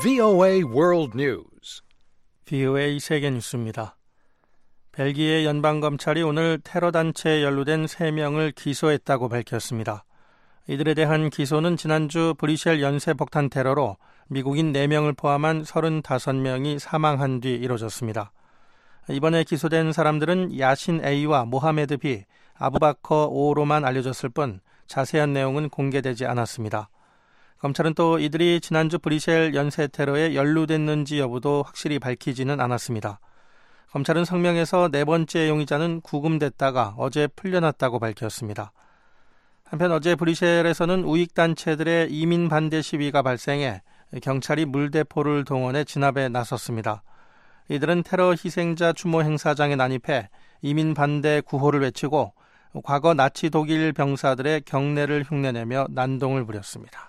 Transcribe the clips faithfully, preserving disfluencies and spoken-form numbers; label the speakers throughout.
Speaker 1: 브이오에이 World News.
Speaker 2: 브이오에이 세계 뉴스입니다. 벨기에 연방검찰이 오늘 테러 단체에 연루된 세 명을 기소했다고 밝혔습니다. 이들에 대한 기소는 지난주 브뤼셀 연쇄폭탄 테러로 미국인 네 명을 포함한 서른다섯 명이 사망한 뒤 이뤄졌습니다. 이번에 기소된 사람들은 야신 A와 모하메드 B, 아부바커 O로만 알려졌을 뿐 자세한 내용은 공개되지 않았습니다. 검찰은 또 이들이 지난주 브뤼셀 연쇄 테러에 연루됐는지 여부도 확실히 밝히지는 않았습니다. 검찰은 성명에서 네 번째 용의자는 구금됐다가 어제 풀려났다고 밝혔습니다. 한편 어제 브뤼셀에서는 우익단체들의 이민 반대 시위가 발생해 경찰이 물대포를 동원해 진압에 나섰습니다. 이들은 테러 희생자 추모 행사장에 난입해 이민 반대 구호를 외치고 과거 나치 독일 병사들의 경례를 흉내내며 난동을 부렸습니다.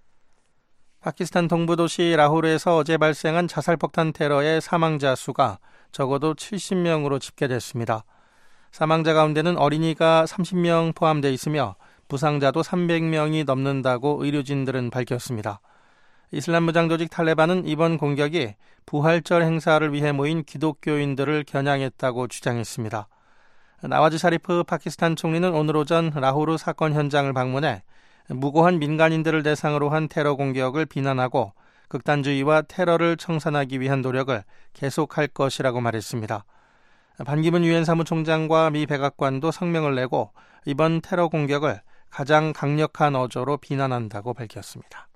Speaker 2: 파키스탄 동부도시 라호르에서 어제 발생한 자살폭탄 테러의 사망자 수가 적어도 칠십 명으로 집계됐습니다. 사망자 가운데는 어린이가 삼십 명 포함되어 있으며 부상자도 삼백 명이 넘는다고 의료진들은 밝혔습니다. 이슬람 무장 조직 탈레반은 이번 공격이 부활절 행사를 위해 모인 기독교인들을 겨냥했다고 주장했습니다. 나와즈 샤리프 파키스탄 총리는 오늘 오전 라호르 사건 현장을 방문해 무고한 민간인들을 대상으로 한 테러 공격을 비난하고 극단주의와 테러를 청산하기 위한 노력을 계속할 것이라고 말했습니다. 반기문 유엔 사무총장과 미 백악관도 성명을 내고 이번 테러 공격을 가장 강력한 어조로 비난한다고 밝혔습니다.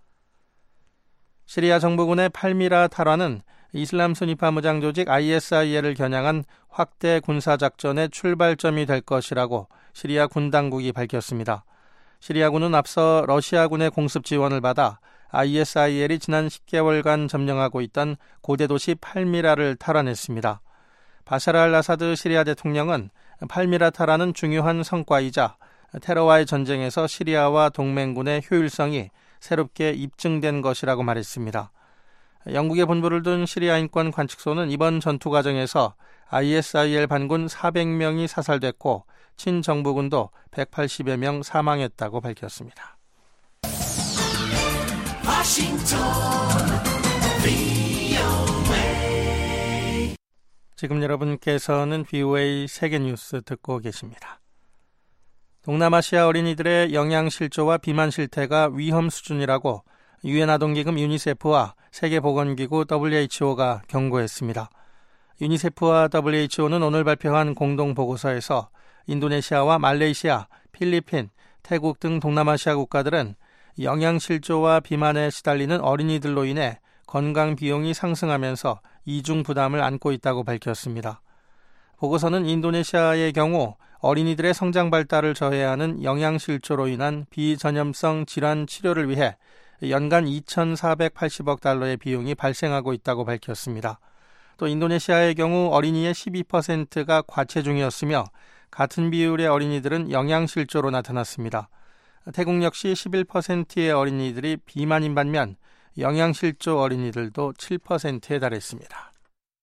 Speaker 2: 시리아 정부군의 팔미라 탈환은 이슬람 순위파 무장 조직 아이에스아이엘을 겨냥한 확대 군사작전의 출발점이 될 것이라고 시리아 군 당국이 밝혔습니다. 시리아군은 앞서 러시아군의 공습 지원을 받아 아이에스아이엘이 지난 십 개월간 점령하고 있던 고대 도시 팔미라를 탈환했습니다. 바샤르 알 아사드 시리아 대통령은 팔미라 탈환은 중요한 성과이자 테러와의 전쟁에서 시리아와 동맹군의 효율성이 새롭게 입증된 것이라고 말했습니다. 영국의 본부를 둔 시리아 인권 관측소는 이번 전투 과정에서 아이에스아이엘 반군 사백 명이 사살됐고 친정부군도 백팔십여 명 사망했다고 밝혔습니다.
Speaker 3: 워싱턴 브이오에이.
Speaker 2: 지금 여러분께서는 브이오에이 세계뉴스 듣고 계십니다. 동남아시아 어린이들의 영양실조와 비만 실태가 위험 수준이라고 유엔 아동기금 유니세프와 세계보건기구 더블유에이치오가 경고했습니다. 유니세프와 더블유에이치오는 오늘 발표한 공동보고서에서 인도네시아와 말레이시아, 필리핀, 태국 등 동남아시아 국가들은 영양실조와 비만에 시달리는 어린이들로 인해 건강 비용이 상승하면서 이중 부담을 안고 있다고 밝혔습니다. 보고서는 인도네시아의 경우 어린이들의 성장 발달을 저해하는 영양실조로 인한 비전염성 질환 치료를 위해 연간 이천사백팔십억 달러의 비용이 발생하고 있다고 밝혔습니다. 또 인도네시아의 경우 어린이의 십이 퍼센트가 과체중이었으며 같은 비율의 어린이들은 영양실조로 나타났습니다. 태국 역시 십일 퍼센트의 어린이들이 비만인 반면 영양실조 어린이들도 칠 퍼센트에 달했습니다.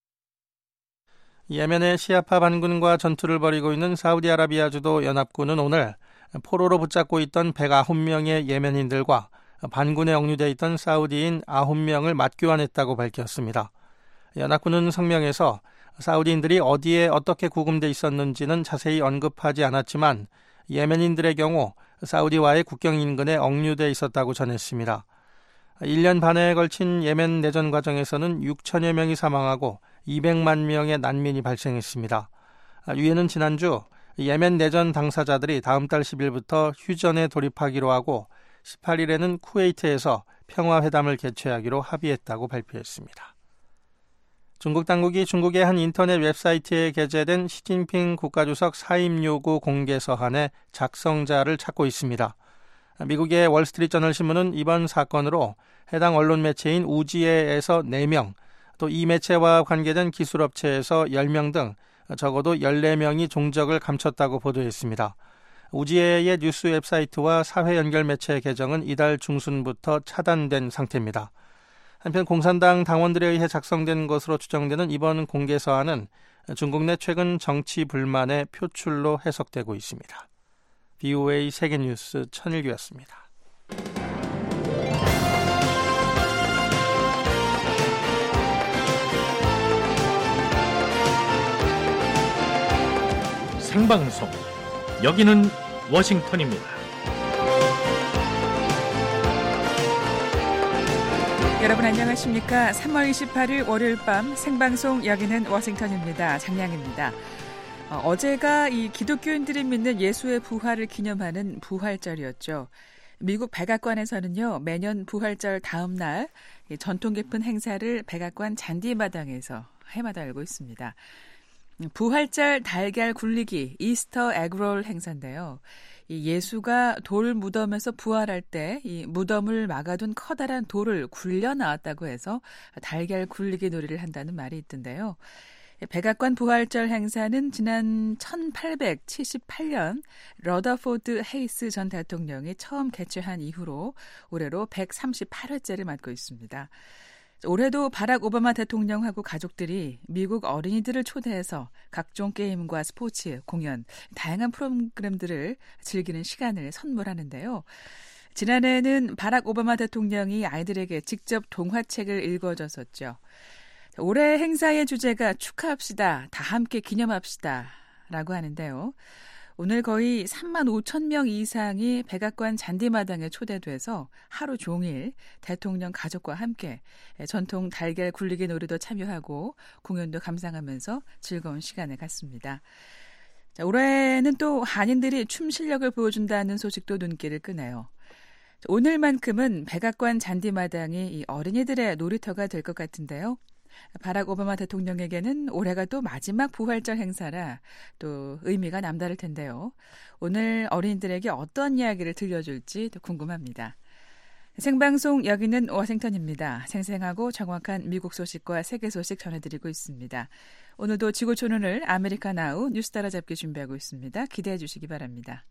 Speaker 2: 예멘의 시아파 반군과 전투를 벌이고 있는 사우디아라비아 주도 연합군은 오늘 포로로 붙잡고 있던 백구 명의 예멘인들과 반군에 억류돼 있던 사우디인 아홉 명을 맞교환했다고 밝혔습니다. 연합군은 성명에서 사우디인들이 어디에 어떻게 구금돼 있었는지는 자세히 언급하지 않았지만 예멘인들의 경우 사우디와의 국경 인근에 억류돼 있었다고 전했습니다. 일 년 반에 걸친 예멘 내전 과정에서는 육천여 명이 사망하고 이백만 명의 난민이 발생했습니다. 유엔은 지난주 예멘 내전 당사자들이 다음 달 십 일부터 휴전에 돌입하기로 하고 십팔 일에는 쿠웨이트에서 평화회담을 개최하기로 합의했다고 발표했습니다. 중국 당국이 중국의 한 인터넷 웹사이트에 게재된 시진핑 국가주석 사임 요구 공개 서한의 작성자를 찾고 있습니다. 미국의 월스트리트저널 신문은 이번 사건으로 해당 언론 매체인 우지에에서 네 명, 또 이 매체와 관계된 기술업체에서 열 명 등 적어도 열네 명이 종적을 감췄다고 보도했습니다. 우지에의 뉴스 웹사이트와 사회 연결 매체 계정은 이달 중순부터 차단된 상태입니다. 한편 공산당 당원들에 의해 작성된 것으로 추정되는 이번 공개 서한은 중국 내 최근 정치 불만의 표출로 해석되고 있습니다. 브이오에이 세계뉴스 천일규였습니다.
Speaker 1: 생방송. 여기는 워싱턴입니다.
Speaker 3: 여러분 안녕하십니까? 삼월 이십팔일 월요일 밤 생방송 여기는 워싱턴입니다. 장량입니다. 어, 어제가 이 기독교인들이 믿는 예수의 부활을 기념하는 부활절이었죠. 미국 백악관에서는요, 매년 부활절 다음 날 전통 깊은 행사를 백악관 잔디마당에서 해마다 열고 있습니다. 부활절 달걀 굴리기 이스터 에그롤 행사인데요. 이 예수가 돌 무덤에서 부활할 때 이 무덤을 막아둔 커다란 돌을 굴려 나왔다고 해서 달걀 굴리기 놀이를 한다는 말이 있던데요. 백악관 부활절 행사는 지난 천팔백칠십팔년 러더포드 헤이스 전 대통령이 처음 개최한 이후로 올해로 백삼십팔회째를 맞고 있습니다. 올해도 바락 오바마 대통령하고 가족들이 미국 어린이들을 초대해서 각종 게임과 스포츠, 공연, 다양한 프로그램들을 즐기는 시간을 선물하는데요. 지난해에는 바락 오바마 대통령이 아이들에게 직접 동화책을 읽어줬었죠. 올해 행사의 주제가 축하합시다, 다 함께 기념합시다 라고 하는데요. 오늘 거의 삼만 오천 명 이상이 백악관 잔디마당에 초대돼서 하루 종일 대통령 가족과 함께 전통 달걀 굴리기 놀이도 참여하고 공연도 감상하면서 즐거운 시간을 갖습니다. 자, 올해는 또 한인들이 춤 실력을 보여준다는 소식도 눈길을 끄네요. 오늘만큼은 백악관 잔디마당이 이 어린이들의 놀이터가 될 것 같은데요. 바락 오바마 대통령에게는 올해가 또 마지막 부활절 행사라 또 의미가 남다를 텐데요. 오늘 어린이들에게 어떤 이야기를 들려줄지 또 궁금합니다. 생방송 여기는 워싱턴입니다. 생생하고 정확한 미국 소식과 세계 소식 전해드리고 있습니다. 오늘도 지구촌을 아메리카 나우 뉴스 따라잡기 준비하고 있습니다. 기대해 주시기 바랍니다.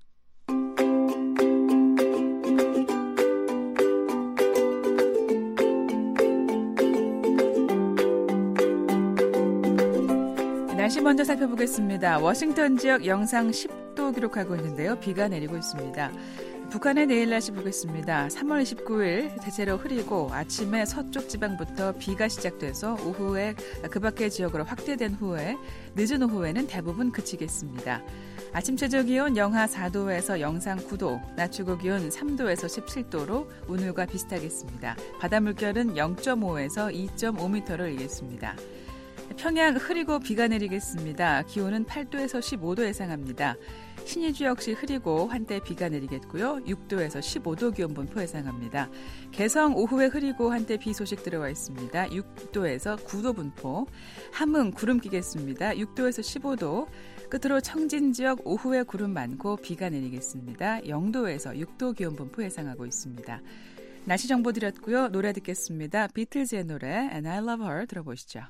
Speaker 3: 날씨 먼저 살펴보겠습니다. 워싱턴 지역 영상 십도 기록하고 있는데요. 비가 내리고 있습니다. 북한의 내일 날씨 보겠습니다. 삼월 이십구일 대체로 흐리고 아침에 서쪽 지방부터 비가 시작돼서 오후에 그 밖의 지역으로 확대된 후에 늦은 오후에는 대부분 그치겠습니다. 아침 최저 기온 영하 사도에서 영상 구도, 낮 최고 기온 삼도에서 십칠도로 오늘과 비슷하겠습니다. 바다 물결은 영점오에서 이점오미터를 일겠습니다. 평양 흐리고 비가 내리겠습니다. 기온은 팔도에서 십오도 예상합니다. 신의주 역시 흐리고 한때 비가 내리겠고요. 육도에서 십오도 기온 분포 예상합니다. 개성 오후에 흐리고 한때 비 소식 들어와 있습니다. 육도에서 구도 분포. 함흥 구름 끼겠습니다. 육도에서 십오도. 끝으로 청진 지역 오후에 구름 많고 비가 내리겠습니다. 영도에서 육도 기온 분포 예상하고 있습니다. 날씨 정보 드렸고요. 노래 듣겠습니다. 비틀즈의 노래 And I Love Her 들어보시죠.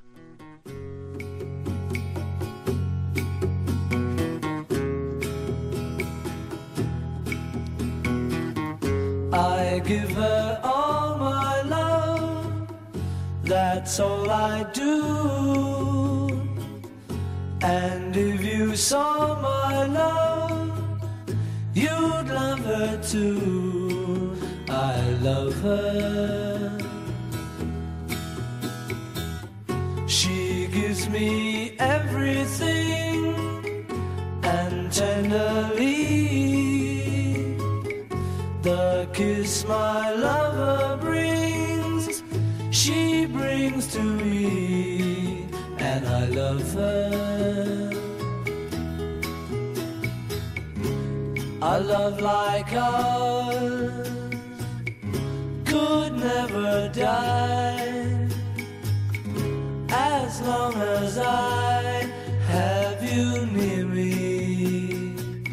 Speaker 4: I give her all my love, that's all I do. And if you saw my love, you'd love her too. I love her. She gives me everything, and tenderly the kiss my lover brings, she brings to me, and I love her. A love like ours could never die, as long as I have you near me.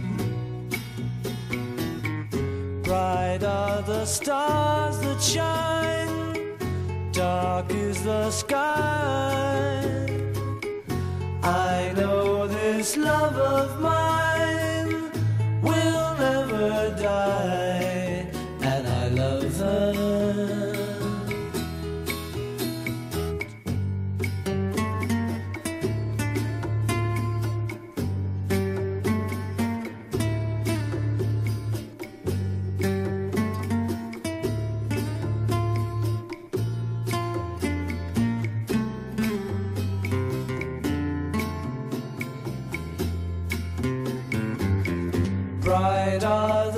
Speaker 4: Bright are the stars that shine, dark is the sky. I know this love of mine will never die, and I love her.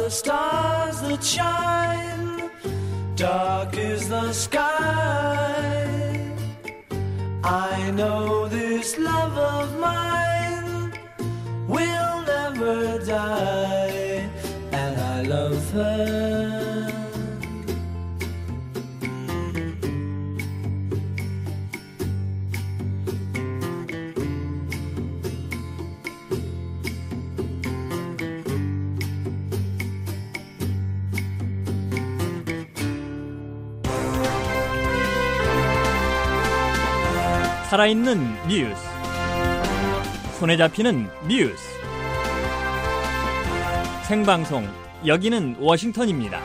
Speaker 4: the stars that shine, dark is the sky. I know this love of mine will never die, and I love her.
Speaker 5: 살아있는 뉴스, 손에 잡히는 뉴스, 생방송, 여기는 워싱턴입니다.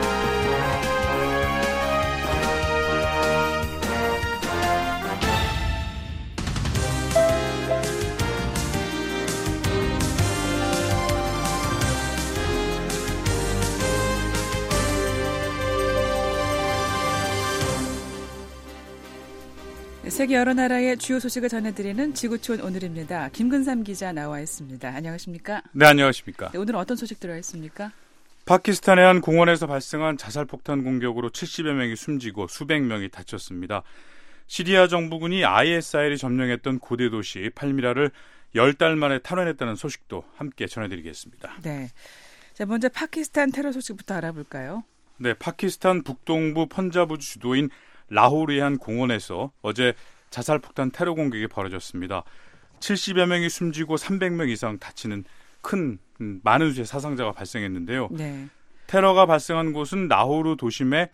Speaker 3: 세계 여러 나라의 주요 소식을 전해드리는 지구촌 오늘입니다. 김근삼 기자 나와 있습니다. 안녕하십니까?
Speaker 6: 네, 안녕하십니까?
Speaker 3: 네, 오늘은 어떤 소식 들어와 있습니까?
Speaker 6: 파키스탄의 한 공원에서 발생한 자살폭탄 공격으로 칠십여 명이 숨지고 수백 명이 다쳤습니다. 시리아 정부군이 아이에스아이엘이 점령했던 고대 도시 팔미라를 열 달 만에 탈환했다는 소식도 함께 전해드리겠습니다.
Speaker 3: 네, 자 먼저 파키스탄 테러 소식부터 알아볼까요?
Speaker 6: 네, 파키스탄 북동부 펀자브 주도인 라호르의 한 공원에서 어제 자살폭탄 테러 공격이 벌어졌습니다. 칠십여 명이 숨지고 삼백 명 이상 다치는 큰 많은 수의 사상자가 발생했는데요.
Speaker 3: 네.
Speaker 6: 테러가 발생한 곳은 라호르 도심의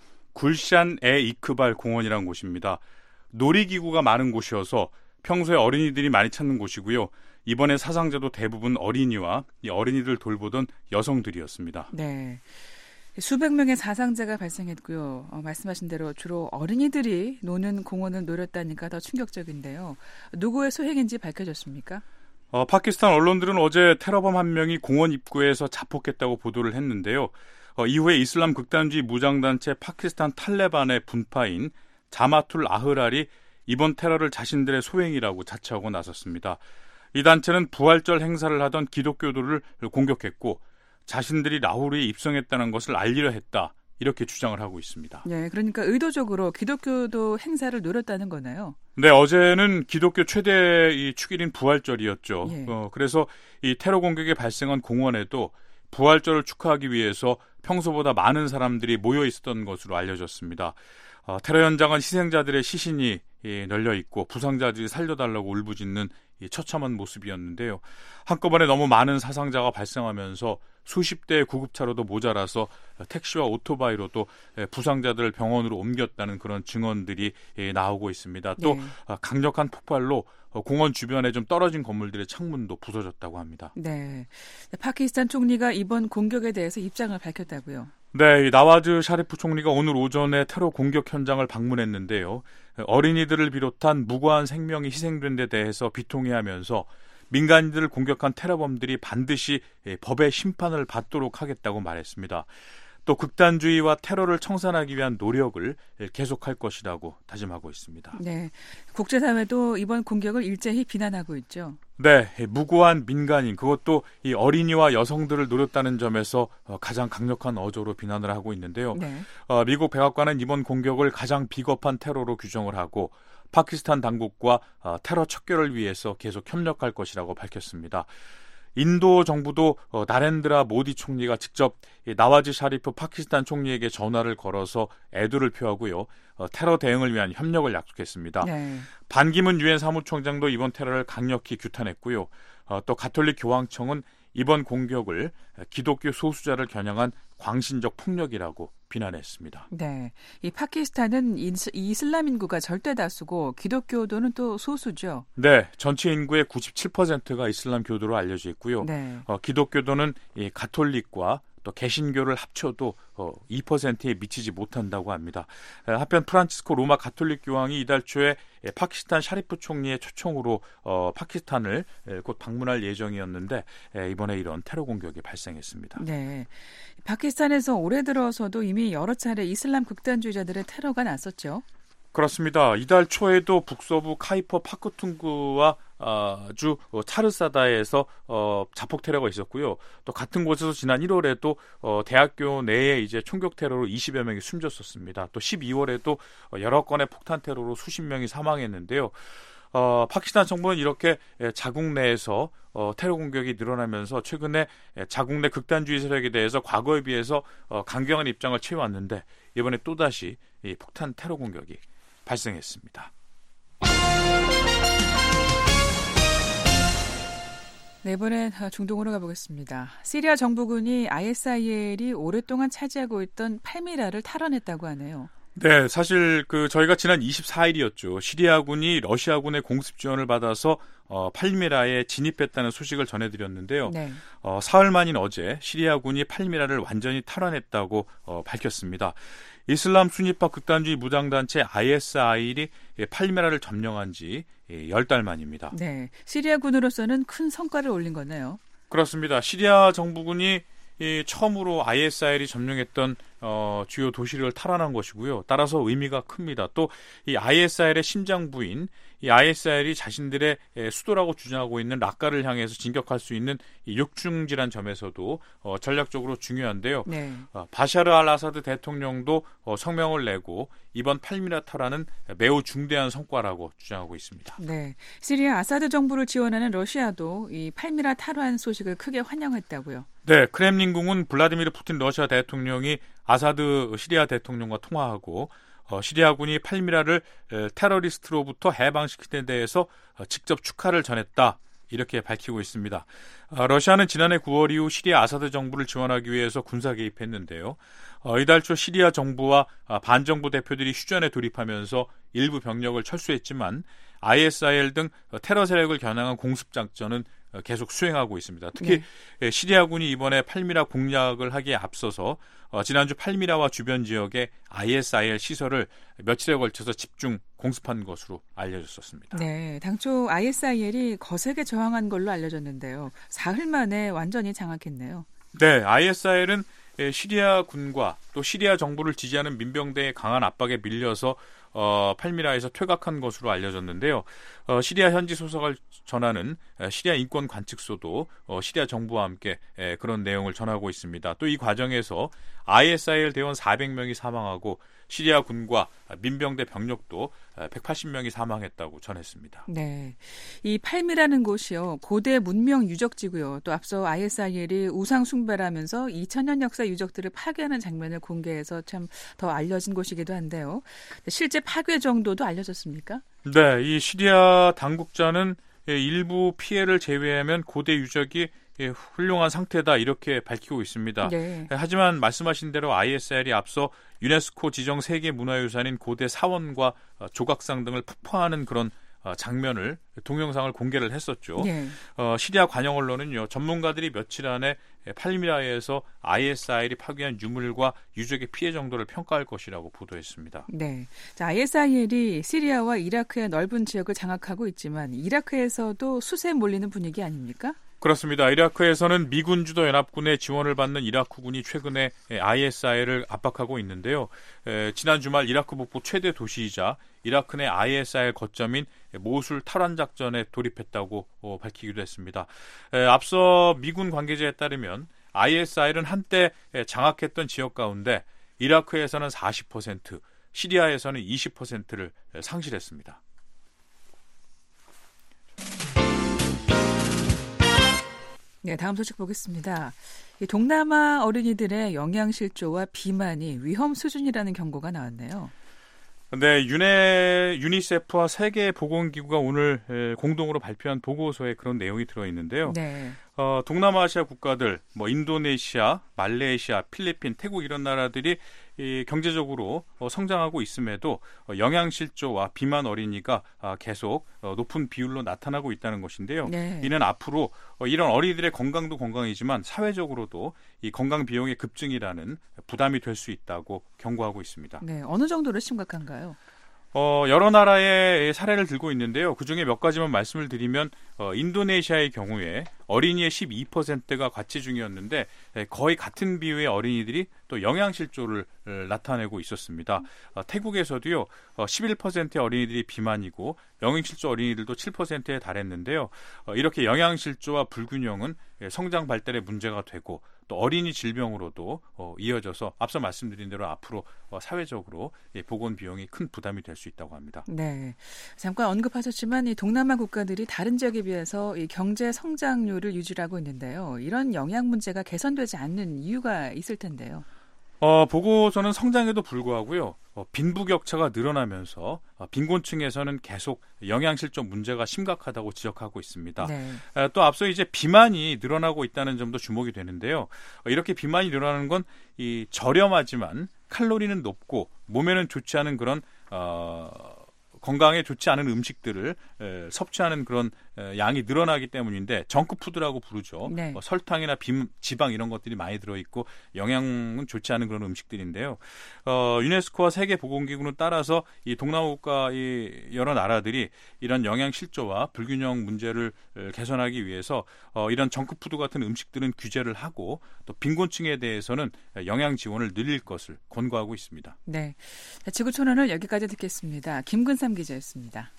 Speaker 6: 굴샨-에-이크발 공원이라는 곳입니다. 놀이기구가 많은 곳이어서 평소에 어린이들이 많이 찾는 곳이고요. 이번에 사상자도 대부분 어린이와 이 어린이들 돌보던 여성들이었습니다.
Speaker 3: 네. 수백 명의 사상자가 발생했고요. 어, 말씀하신 대로 주로 어린이들이 노는 공원을 노렸다니까 더 충격적인데요. 누구의 소행인지 밝혀졌습니까?
Speaker 6: 어, 파키스탄 언론들은 어제 테러범 한 명이 공원 입구에서 자폭했다고 보도를 했는데요. 어, 이후에 이슬람 극단주의 무장단체 파키스탄 탈레반의 분파인 자마툴 아흐랄이 이번 테러를 자신들의 소행이라고 자처하고 나섰습니다. 이 단체는 부활절 행사를 하던 기독교도를 공격했고 자신들이 라호르에 입성했다는 것을 알리려 했다, 이렇게 주장을 하고 있습니다.
Speaker 3: 네, 그러니까 의도적으로 기독교도 행사를 노렸다는 거나요?
Speaker 6: 네, 어제는 기독교 최대 이 축일인 부활절이었죠.
Speaker 3: 예.
Speaker 6: 어, 그래서 이 테러 공격이 발생한 공원에도 부활절을 축하하기 위해서 평소보다 많은 사람들이 모여 있었던 것으로 알려졌습니다. 어, 테러 현장은 희생자들의 시신이 예, 널려 있고 부상자들이 살려달라고 울부짖는 이 처참한 모습이었는데요. 한꺼번에 너무 많은 사상자가 발생하면서 수십 대의 구급차로도 모자라서 택시와 오토바이로도 부상자들을 병원으로 옮겼다는 그런 증언들이 나오고 있습니다. 또
Speaker 3: 네.
Speaker 6: 강력한 폭발로 공원 주변에 좀 떨어진 건물들의 창문도 부서졌다고 합니다.
Speaker 3: 네, 파키스탄 총리가 이번 공격에 대해서 입장을 밝혔다고요?
Speaker 6: 네, 나와즈 샤리프 총리가 오늘 오전에 테러 공격 현장을 방문했는데요. 어린이들을 비롯한 무고한 생명이 희생된 데 대해서 비통해하면서 민간인들을 공격한 테러범들이 반드시 법의 심판을 받도록 하겠다고 말했습니다. 또 극단주의와 테러를 청산하기 위한 노력을 계속할 것이라고 다짐하고 있습니다.
Speaker 3: 네, 국제사회도 이번 공격을 일제히 비난하고 있죠.
Speaker 6: 네, 무고한 민간인, 그것도 이 어린이와 여성들을 노렸다는 점에서 가장 강력한 어조로 비난을 하고 있는데요.
Speaker 3: 네.
Speaker 6: 어, 미국 백악관은 이번 공격을 가장 비겁한 테러로 규정을 하고 파키스탄 당국과 어, 테러 척결을 위해서 계속 협력할 것이라고 밝혔습니다. 인도 정부도 어, 나렌드라 모디 총리가 직접 이 나와즈 샤리프 파키스탄 총리에게 전화를 걸어서 애도를 표하고요. 어, 테러 대응을 위한 협력을 약속했습니다.
Speaker 3: 네.
Speaker 6: 반기문 유엔 사무총장도 이번 테러를 강력히 규탄했고요. 어, 또 가톨릭 교황청은 이번 공격을 기독교 소수자를 겨냥한 광신적 폭력이라고 비난했습니다.
Speaker 3: 네, 이 파키스탄은 이슬람 인구가 절대 다수고 기독교도는 또 소수죠.
Speaker 6: 네, 전체 인구의 구십칠 퍼센트가 이슬람 교도로 알려져 있고요.
Speaker 3: 네.
Speaker 6: 어, 기독교도는 이 가톨릭과 또 개신교를 합쳐도 어, 이 퍼센트에 미치지 못한다고 합니다. 에, 한편 프란치스코 로마 가톨릭 교황이 이달 초에 에, 파키스탄 샤리프 총리의 초청으로 어, 파키스탄을 에, 곧 방문할 예정이었는데 에, 이번에 이런 테러 공격이 발생했습니다.
Speaker 3: 네, 파키스탄에서 올해 들어서도 이미 여러 차례 이슬람 극단주의자들의 테러가 났었죠.
Speaker 6: 그렇습니다. 이달 초에도 북서부 카이퍼 파크툰구와 주 차르사다에서 어, 자폭 테러가 있었고요. 또 같은 곳에서 지난 일월에도 어, 대학교 내에 이제 총격 테러로 이십여 명이 숨졌었습니다. 또 십이월에도 여러 건의 폭탄 테러로 수십 명이 사망했는데요. 어, 파키스탄 정부는 이렇게 자국 내에서 어, 테러 공격이 늘어나면서 최근에 자국 내 극단주의 세력에 대해서 과거에 비해서 어, 강경한 입장을 취해왔는데 이번에 또다시 이 폭탄 테러 공격이 발생했습니다.
Speaker 3: 네, 이번엔 중동으로 가보겠습니다. 시리아 정부군이 아이에스아이엘이 오랫동안 차지하고 있던 팔미라를 탈환했다고 하네요.
Speaker 6: 네, 사실 그 저희가 지난 이십사일이었죠. 시리아군이 러시아군의 공습 지원을 받아서 어, 팔미라에 진입했다는 소식을 전해드렸는데요.
Speaker 3: 네.
Speaker 6: 어, 사흘 만인 어제 시리아군이 팔미라를 완전히 탈환했다고 어, 밝혔습니다. 이슬람 순위파 극단주의 무장단체 아이에스아이엘이 팔미라를 점령한 지 열 달 만입니다.
Speaker 3: 네, 시리아군으로서는 큰 성과를 올린 거네요.
Speaker 6: 그렇습니다. 시리아 정부군이 이 처음으로 아이에스아이엘이 점령했던 어, 주요 도시를 탈환한 것이고요. 따라서 의미가 큽니다. 또 이 아이에스아이엘의 심장부인 이 아이에스아이엘이 자신들의 수도라고 주장하고 있는 라카를 향해서 진격할 수 있는 이 육중지란 점에서도 어, 전략적으로 중요한데요.
Speaker 3: 네.
Speaker 6: 어, 바샤르 알 아사드 대통령도 어, 성명을 내고 이번 팔미라 탈환은 매우 중대한 성과라고 주장하고 있습니다.
Speaker 3: 네, 시리아 아사드 정부를 지원하는 러시아도 이 팔미라 탈환 소식을 크게 환영했다고요.
Speaker 6: 네, 크렘린궁은 블라디미르 푸틴 러시아 대통령이 아사드 시리아 대통령과 통화하고 어, 시리아군이 팔미라를 에, 테러리스트로부터 해방시킨 데 대해서 어, 직접 축하를 전했다. 이렇게 밝히고 있습니다. 어, 러시아는 지난해 구월 이후 시리아 아사드 정부를 지원하기 위해서 군사 개입했는데요. 어, 이달 초 시리아 정부와 아, 반정부 대표들이 휴전에 돌입하면서 일부 병력을 철수했지만 아이에스아이엘 등 테러 세력을 겨냥한 공습작전은 계속 수행하고 있습니다. 특히 네. 시리아군이 이번에 팔미라 공략을 하기에 앞서서 어, 지난주 팔미라와 주변 지역에 아이에스아이엘 시설을 며칠에 걸쳐서 집중 공습한 것으로 알려졌었습니다.
Speaker 3: 네, 당초 아이에스아이엘이 거세게 저항한 걸로 알려졌는데요. 사흘 만에 완전히 장악했네요.
Speaker 6: 네, 아이에스아이엘은 시리아 군과 또 시리아 정부를 지지하는 민병대의 강한 압박에 밀려서 어, 팔미라에서 퇴각한 것으로 알려졌는데요. 어, 시리아 현지 소식을 전하는 시리아 인권 관측소도 어, 시리아 정부와 함께 에, 그런 내용을 전하고 있습니다. 또 이 과정에서 아이에스아이엘 대원 사백 명이 사망하고 시리아 군과 민병대 병력도 백팔십 명이 사망했다고 전했습니다.
Speaker 3: 네, 이 팔미라는 곳이요 고대 문명 유적지고요. 또 앞서 아이에스아이엘이 우상 숭배를 하면서 이천 년 역사 유적들을 파괴하는 장면을 공개해서 참 더 알려진 곳이기도 한데요. 실제 파괴 정도도 알려졌습니까?
Speaker 6: 네, 이 시리아 당국자는 일부 피해를 제외하면 고대 유적이 훌륭한 상태다 이렇게 밝히고 있습니다.
Speaker 3: 네.
Speaker 6: 하지만 말씀하신 대로 아이에스아이엘이 앞서 유네스코 지정 세계문화유산인 고대 사원과 조각상 등을 폭파하는 그런 장면을 동영상을 공개를 했었죠.
Speaker 3: 네.
Speaker 6: 어, 시리아 관영 언론은요. 전문가들이 며칠 안에 팔미라에서 아이에스아이엘이 파괴한 유물과 유적의 피해 정도를 평가할 것이라고 보도했습니다.
Speaker 3: 네, 자, 아이에스아이엘이 시리아와 이라크의 넓은 지역을 장악하고 있지만 이라크에서도 수세에 몰리는 분위기 아닙니까?
Speaker 6: 그렇습니다. 이라크에서는 미군 주도 연합군의 지원을 받는 이라크군이 최근에 아이에스아이엘을 압박하고 있는데요. 에, 지난 주말 이라크 북부 최대 도시이자 이라크 내 아이에스아이엘 거점인 모술 탈환 작전에 돌입했다고 어, 밝히기도 했습니다. 에, 앞서 미군 관계자에 따르면 아이에스아이엘은 한때 장악했던 지역 가운데 이라크에서는 사십 퍼센트, 시리아에서는 이십 퍼센트를 상실했습니다.
Speaker 3: 네, 다음 소식 보겠습니다. 이 동남아 어린이들의 영양실조와 비만이 위험 수준이라는 경고가 나왔네요.
Speaker 6: 네, 유네, 유니세프와 세계보건기구가 오늘 공동으로 발표한 보고서에 그런 내용이 들어있는데요.
Speaker 3: 네.
Speaker 6: 어, 동남아시아 국가들, 뭐 인도네시아, 말레이시아, 필리핀, 태국 이런 나라들이 이 경제적으로 어, 성장하고 있음에도 어, 영양실조와 비만 어린이가 아, 계속 어, 높은 비율로 나타나고 있다는 것인데요.
Speaker 3: 네.
Speaker 6: 이는 앞으로 어, 이런 어린이들의 건강도 건강이지만 사회적으로도 이 건강 비용의 급증이라는 부담이 될 수 있다고 경고하고 있습니다.
Speaker 3: 네, 어느 정도로 심각한가요?
Speaker 6: 어, 여러 나라의 사례를 들고 있는데요. 그중에 몇 가지만 말씀을 드리면 어, 인도네시아의 경우에 어린이의 십이 퍼센트가 과체 중이었는데 거의 같은 비율의 어린이들이 또 영양실조를 나타내고 있었습니다. 태국에서도요 십일 퍼센트의 어린이들이 비만이고 영양실조 어린이들도 칠 퍼센트에 달했는데요. 이렇게 영양실조와 불균형은 성장 발달에 문제가 되고 또 어린이 질병으로도 이어져서 앞서 말씀드린 대로 앞으로 사회적으로 보건 비용이 큰 부담이 될 수 있다고 합니다.
Speaker 3: 네, 잠깐 언급하셨지만 이 동남아 국가들이 다른 지역에 비해서 이 경제 성장률을 유지하고 있는데요. 이런 영양 문제가 개선되지 않는 이유가 있을 텐데요.
Speaker 6: 어, 보고서는 성장에도 불구하고요. 어, 빈부격차가 늘어나면서 어, 빈곤층에서는 계속 영양실조 문제가 심각하다고 지적하고 있습니다.
Speaker 3: 네.
Speaker 6: 에, 또 앞서 이제 비만이 늘어나고 있다는 점도 주목이 되는데요. 어, 이렇게 비만이 늘어나는 건 이 저렴하지만 칼로리는 높고 몸에는 좋지 않은 그런 어, 건강에 좋지 않은 음식들을 에, 섭취하는 그런 에, 양이 늘어나기 때문인데 정크푸드라고 부르죠.
Speaker 3: 네.
Speaker 6: 뭐 설탕이나 빔, 지방 이런 것들이 많이 들어있고 영양은 좋지 않은 그런 음식들인데요. 어, 유네스코와 세계보건기구는 따라서 이 동남아 국가 이 여러 나라들이 이런 영양 실조와 불균형 문제를 에, 개선하기 위해서 어, 이런 정크푸드 같은 음식들은 규제를 하고 또 빈곤층에 대해서는 영양 지원을 늘릴 것을 권고하고 있습니다.
Speaker 3: 네, 자, 지구촌언을 여기까지 듣겠습니다. 김근삼 기자였습니다.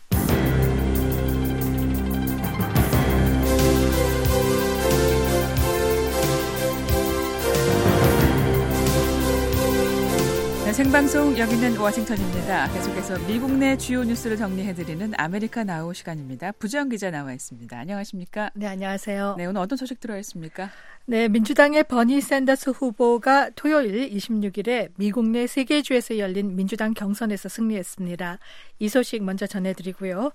Speaker 3: 네, 생방송 여기는 워싱턴입니다. 계속해서 미국 내 주요 뉴스를 정리해드리는 아메리카 나우 시간입니다. 부정 기자 나와 있습니다. 안녕하십니까?
Speaker 7: 네, 안녕하세요.
Speaker 3: 네, 오늘 어떤 소식 들어 있습니까?
Speaker 7: 네, 민주당의 버니 샌더스 후보가 토요일 이십육일에 미국 내 세 개 주에서 열린 민주당 경선에서 승리했습니다. 이 소식 먼저 전해드리고요.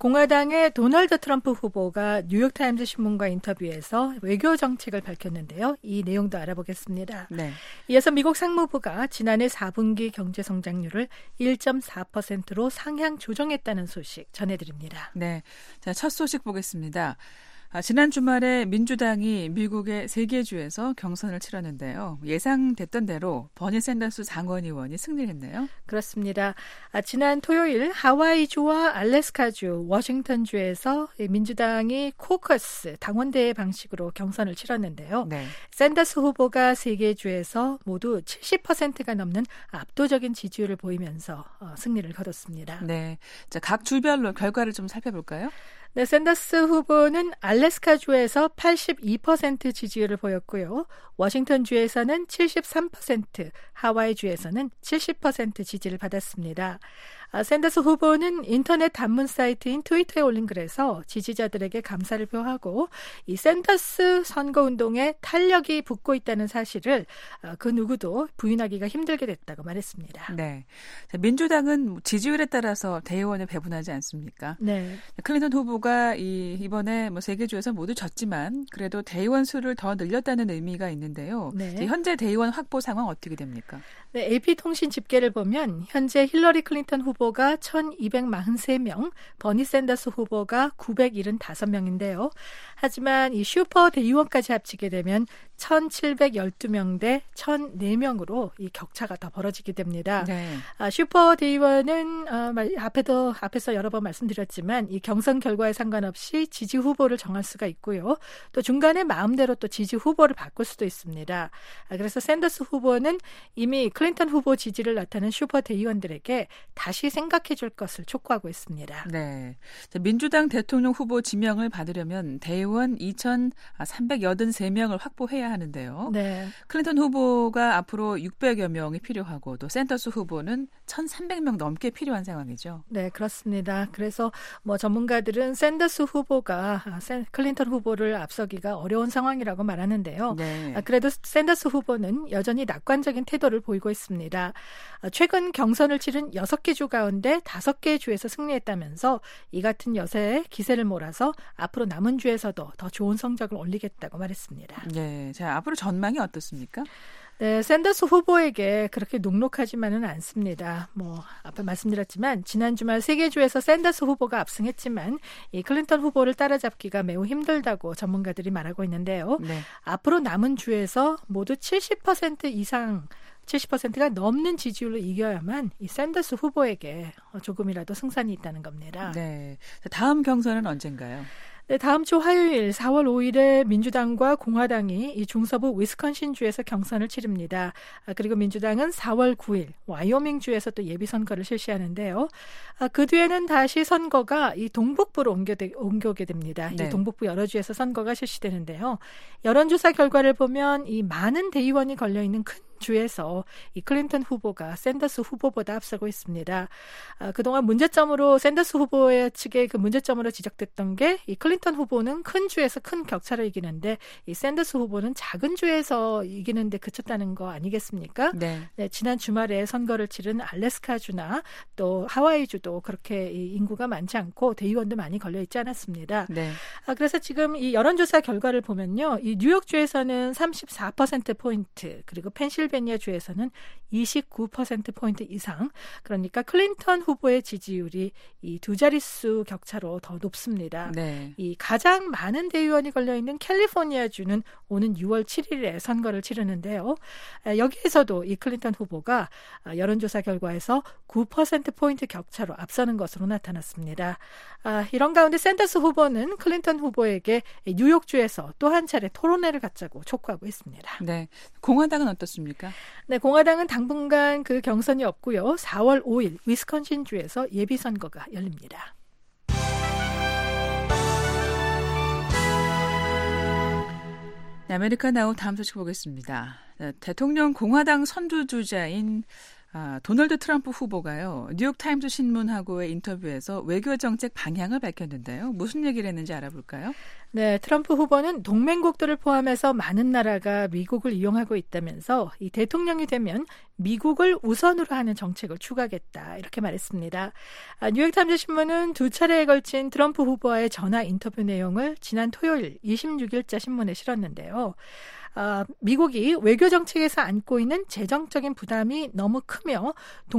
Speaker 7: 공화당의 도널드 트럼프 후보가 뉴욕타임즈 신문과 인터뷰에서 외교 정책을 밝혔는데요. 이 내용도 알아보겠습니다.
Speaker 3: 네.
Speaker 7: 이어서 미국 상무부가 지난해 사 분기 경제 성장률을 일 점 사 퍼센트로 상향 조정했다는 소식 전해드립니다.
Speaker 3: 네, 자, 첫 소식 보겠습니다. 아, 지난 주말에 민주당이 미국의 세 개 주에서 경선을 치렀는데요. 예상됐던 대로 버니 샌더스 상원 의원이 승리를 했네요.
Speaker 7: 그렇습니다. 아, 지난 토요일 하와이주와 알래스카주, 워싱턴주에서 민주당이 코커스, 당원대회 방식으로 경선을 치렀는데요.
Speaker 3: 네.
Speaker 7: 샌더스 후보가 세 개 주에서 모두 칠십 퍼센트가 넘는 압도적인 지지율을 보이면서 어, 승리를 거뒀습니다.
Speaker 3: 네, 자, 각 주별로 결과를 좀 살펴볼까요?
Speaker 7: 네, 샌더스 후보는 알래스카주에서 팔십이 퍼센트 지지율을 보였고요. 워싱턴주에서는 칠십삼 퍼센트, 하와이주에서는 칠십 퍼센트 지지를 받았습니다. 아, 샌더스 후보는 인터넷 단문 사이트인 트위터에 올린 글에서 지지자들에게 감사를 표하고 이 샌더스 선거운동에 탄력이 붙고 있다는 사실을 아, 그 누구도 부인하기가 힘들게 됐다고 말했습니다.
Speaker 3: 네, 자, 민주당은 지지율에 따라서 대의원을 배분하지 않습니까?
Speaker 7: 네.
Speaker 3: 클린턴 후보가 이, 이번에 뭐 세 개 주에서 모두 졌지만 그래도 대의원 수를 더 늘렸다는 의미가 있는데요.
Speaker 7: 네.
Speaker 3: 현재 대의원 확보 상황 어떻게 됩니까?
Speaker 7: 네, 에이피통신 집계를 보면 현재 힐러리 클린턴 후보가 천이백사십삼 명, 버니 샌더스 후보가 구백칠십오 명인데요. 하지만 이 슈퍼 대의원까지 합치게 되면 천칠백십이 명 대 천사 명으로 이 격차가 더 벌어지게 됩니다.
Speaker 3: 네.
Speaker 7: 아, 슈퍼 대의원은 어, 앞에도 앞에서 여러 번 말씀드렸지만 이 경선 결과에 상관없이 지지 후보를 정할 수가 있고요. 또 중간에 마음대로 또 지지 후보를 바꿀 수도 있습니다. 아, 그래서 샌더스 후보는 이미 클린턴 후보 지지를 나타낸 슈퍼 대의원들에게 다시 생각해 줄 것을 촉구하고 있습니다.
Speaker 3: 네. 자, 민주당 대통령 후보 지명을 받으려면 대의원 이천삼백팔십삼 명을 확보해야 하는데요.
Speaker 7: 네.
Speaker 3: 클린턴 후보가 앞으로 육백여 명이 필요하고 또 샌더스 후보는 천삼백 명 넘게 필요한 상황이죠.
Speaker 7: 네, 그렇습니다. 그래서 뭐 전문가들은 샌더스 후보가 클린턴 후보를 앞서기가 어려운 상황이라고 말하는데요.
Speaker 3: 네.
Speaker 7: 그래도 샌더스 후보는 여전히 낙관적인 태도를 보이고 있습니다. 최근 경선을 치른 여섯 개 주 가운데 다섯 개 주에서 승리했다면서 이 같은 여세에 기세를 몰아서 앞으로 남은 주에서도 더 좋은 성적을 올리겠다고 말했습니다.
Speaker 3: 네, 자, 앞으로 전망이 어떻습니까?
Speaker 7: 네, 샌더스 후보에게 그렇게 녹록하지만은 않습니다. 뭐 아까 말씀드렸지만 지난 주말 세 개 주에서 샌더스 후보가 압승했지만 이 클린턴 후보를 따라잡기가 매우 힘들다고 전문가들이 말하고 있는데요.
Speaker 3: 네.
Speaker 7: 앞으로 남은 주에서 모두 칠십 퍼센트 이상 칠십 퍼센트가 넘는 지지율로 이겨야만 이 샌더스 후보에게 조금이라도 승산이 있다는 겁니다.
Speaker 3: 네. 다음 경선은 언젠가요?
Speaker 7: 네, 다음 주 화요일 사월 오일에 민주당과 공화당이 이 중서부 위스콘신주에서 경선을 치릅니다. 아, 그리고 민주당은 사월 구일 와이오밍주에서 또 예비선거를 실시하는데요. 아, 그 뒤에는 다시 선거가 이 동북부로 옮겨되, 옮겨오게 됩니다. 네. 이 동북부 여러 주에서 선거가 실시되는데요. 여론조사 결과를 보면 이 많은 대의원이 걸려있는 큰 주에서 이 클린턴 후보가 샌더스 후보보다 앞서고 있습니다. 아, 그동안 문제점으로 샌더스 후보의 측의 그 문제점으로 지적됐던 게 이 클린턴 후보는 큰 주에서 큰 격차로 이기는데 이 샌더스 후보는 작은 주에서 이기는데 그쳤다는 거 아니겠습니까? 네. 네, 지난 주말에 선거를 치른 알래스카주나 또 하와이주도 그렇게 이 인구가 많지 않고 대의원도 많이 걸려 있지 않았습니다. 네. 아, 그래서 지금 이 여론조사 결과를 보면요, 이 뉴욕주에서는 삼십사 퍼센트 포인트 그리고 펜실 펜실베니아주에서는 이십구 퍼센트 포인트 이상, 그러니까 클린턴 후보의 지지율이 이 두 자릿수 격차로 더 높습니다. 네. 이 가장 많은 대의원이 걸려있는 캘리포니아주는 오는 유월 칠일에 선거를 치르는데요. 여기에서도 이 클린턴 후보가 여론조사 결과에서 구 퍼센트 포인트 격차로 앞서는 것으로 나타났습니다. 이런 가운데 샌더스 후보는 클린턴 후보에게 뉴욕주에서 또 한 차례 토론회를 갖자고 촉구하고 있습니다.
Speaker 3: 네, 공화당은 어떻습니까?
Speaker 7: 네, 공화당은 당분간 그 경선이 없고요. 사월 오일 위스콘신주에서 예비선거가 열립니다.
Speaker 3: 네, 아메리카 나우 다음 소식 보겠습니다. 네, 대통령 공화당 선두주자인 아, 도널드 트럼프 후보가요, 뉴욕타임스 신문하고의 인터뷰에서 외교정책 방향을 밝혔는데요. 무슨 얘기를 했는지 알아볼까요?
Speaker 7: 네, 트럼프 후보는 동맹국들을 포함해서 많은 나라가 미국을 이용하고 있다면서 이 대통령이 되면 미국을 우선으로 하는 정책을 추구하겠다, 이렇게 말했습니다. 아, 뉴욕타임스 신문은 두 차례에 걸친 트럼프 후보와의 전화 인터뷰 내용을 지난 토요일 이십육일자 신문에 실었는데요. 어, 미국이 외교 정책에서 안고 있는 재정적인 부담이 너무 크며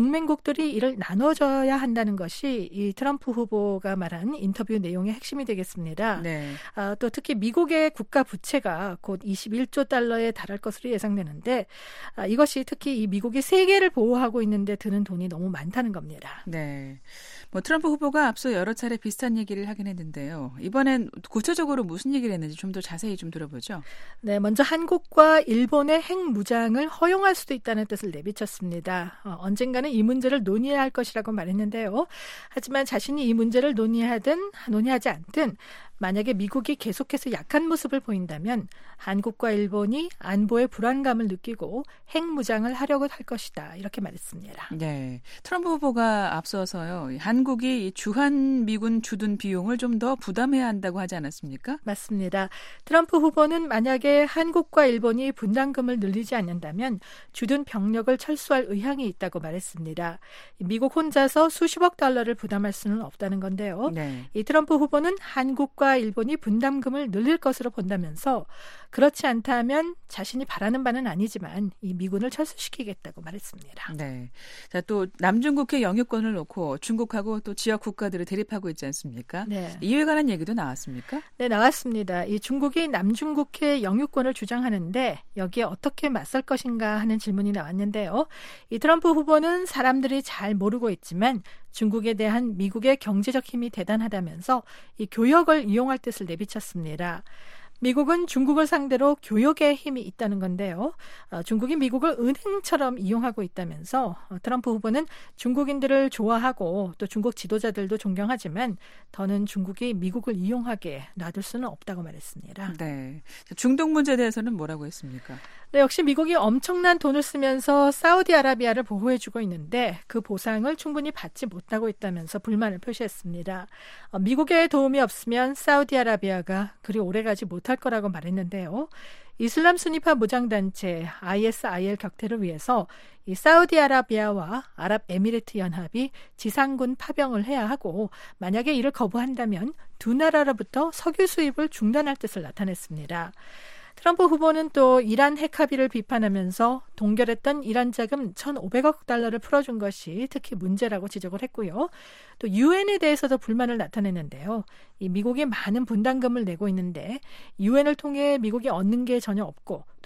Speaker 7: 동맹국들이 이를 나눠줘야 한다는 것이 이 트럼프 후보가 말한 인터뷰 내용의 핵심이 되겠습니다. 네. 어, 또 특히 미국의 국가 부채가 곧 이십일조 달러에 달할 것으로 예상되는데 어, 이것이 특히 이 미국이 세계를 보호하고 있는데 드는 돈이 너무 많다는 겁니다.
Speaker 3: 네. 뭐 트럼프 후보가 앞서 여러 차례 비슷한 얘기를 하긴 했는데요. 이번엔 구체적으로 무슨 얘기를 했는지 좀 더 자세히 좀 들어보죠.
Speaker 7: 네, 먼저 한국과 일본의 핵무장을 허용할 수도 있다는 뜻을 내비쳤습니다. 어, 언젠가는 이 문제를 논의해야 할 것이라고 말했는데요. 하지만 자신이 이 문제를 논의하든 논의하지 않든 만약에 미국이 계속해서 약한 모습을 보인다면 한국과 일본이 안보의 불안감을 느끼고 핵무장을 하려고 할 것이다, 이렇게 말했습니다.
Speaker 3: 네, 트럼프 후보가 앞서서요, 한국이 주한미군 주둔 비용을 좀 더 부담해야 한다고 하지 않았습니까?
Speaker 7: 맞습니다. 트럼프 후보는 만약에 한국과 일본이 분담금을 늘리지 않는다면 주둔 병력을 철수할 의향이 있다고 말했습니다. 미국 혼자서 수십억 달러를 부담할 수는 없다는 건데요. 네. 이 트럼프 후보는 한국과 일본이 분담금을 늘릴 것으로 본다면서 그렇지 않다면 자신이 바라는 바는 아니지만 이 미군을 철수시키겠다고 말했습니다.
Speaker 3: 네. 자, 또 남중국해 영유권을 놓고 중국하고 또 지역 국가들을 대립하고 있지 않습니까? 네. 이에 관한 얘기도 나왔습니까?
Speaker 7: 네, 나왔습니다. 이 중국이 남중국해 영유권을 주장하는데 여기에 어떻게 맞설 것인가 하는 질문이 나왔는데요. 이 트럼프 후보는 사람들이 잘 모르고 있지만 중국에 대한 미국의 경제적 힘이 대단하다면서 이 교역을 이용할 뜻을 내비쳤습니다. 미국은 중국을 상대로 교역의 힘이 있다는 건데요. 어, 중국이 미국을 은행처럼 이용하고 있다면서 어, 트럼프 후보는 중국인들을 좋아하고 또 중국 지도자들도 존경하지만 더는 중국이 미국을 이용하게 놔둘 수는 없다고 말했습니다.
Speaker 3: 네, 중동 문제에 대해서는 뭐라고 했습니까?
Speaker 7: 네, 역시 미국이 엄청난 돈을 쓰면서 사우디아라비아를 보호해주고 있는데 그 보상을 충분히 받지 못하고 있다면서 불만을 표시했습니다. 어, 미국의 도움이 없으면 사우디아라비아가 그리 오래가지 못할 거라고 말했는데요. 이슬람 순위파 무장단체 아이에스아이엘 격퇴를 위해서 이 사우디아라비아와 아랍에미리트 연합이 지상군 파병을 해야 하고 만약에 이를 거부한다면 두 나라로부터 석유 수입을 중단할 뜻을 나타냈습니다. 트럼프 후보는 또 이란 핵 합의를 비판하면서 동결했던 이란 자금 천오백억 달러를 풀어준 것이 특히 문제라고 지적을 했고요. 또 유엔에 대해서도 불만을 나타냈는데요. 이 미국이 많은 분담금을 내고 있는데 유엔을 통해 미국이 얻는 게 전혀 없고 또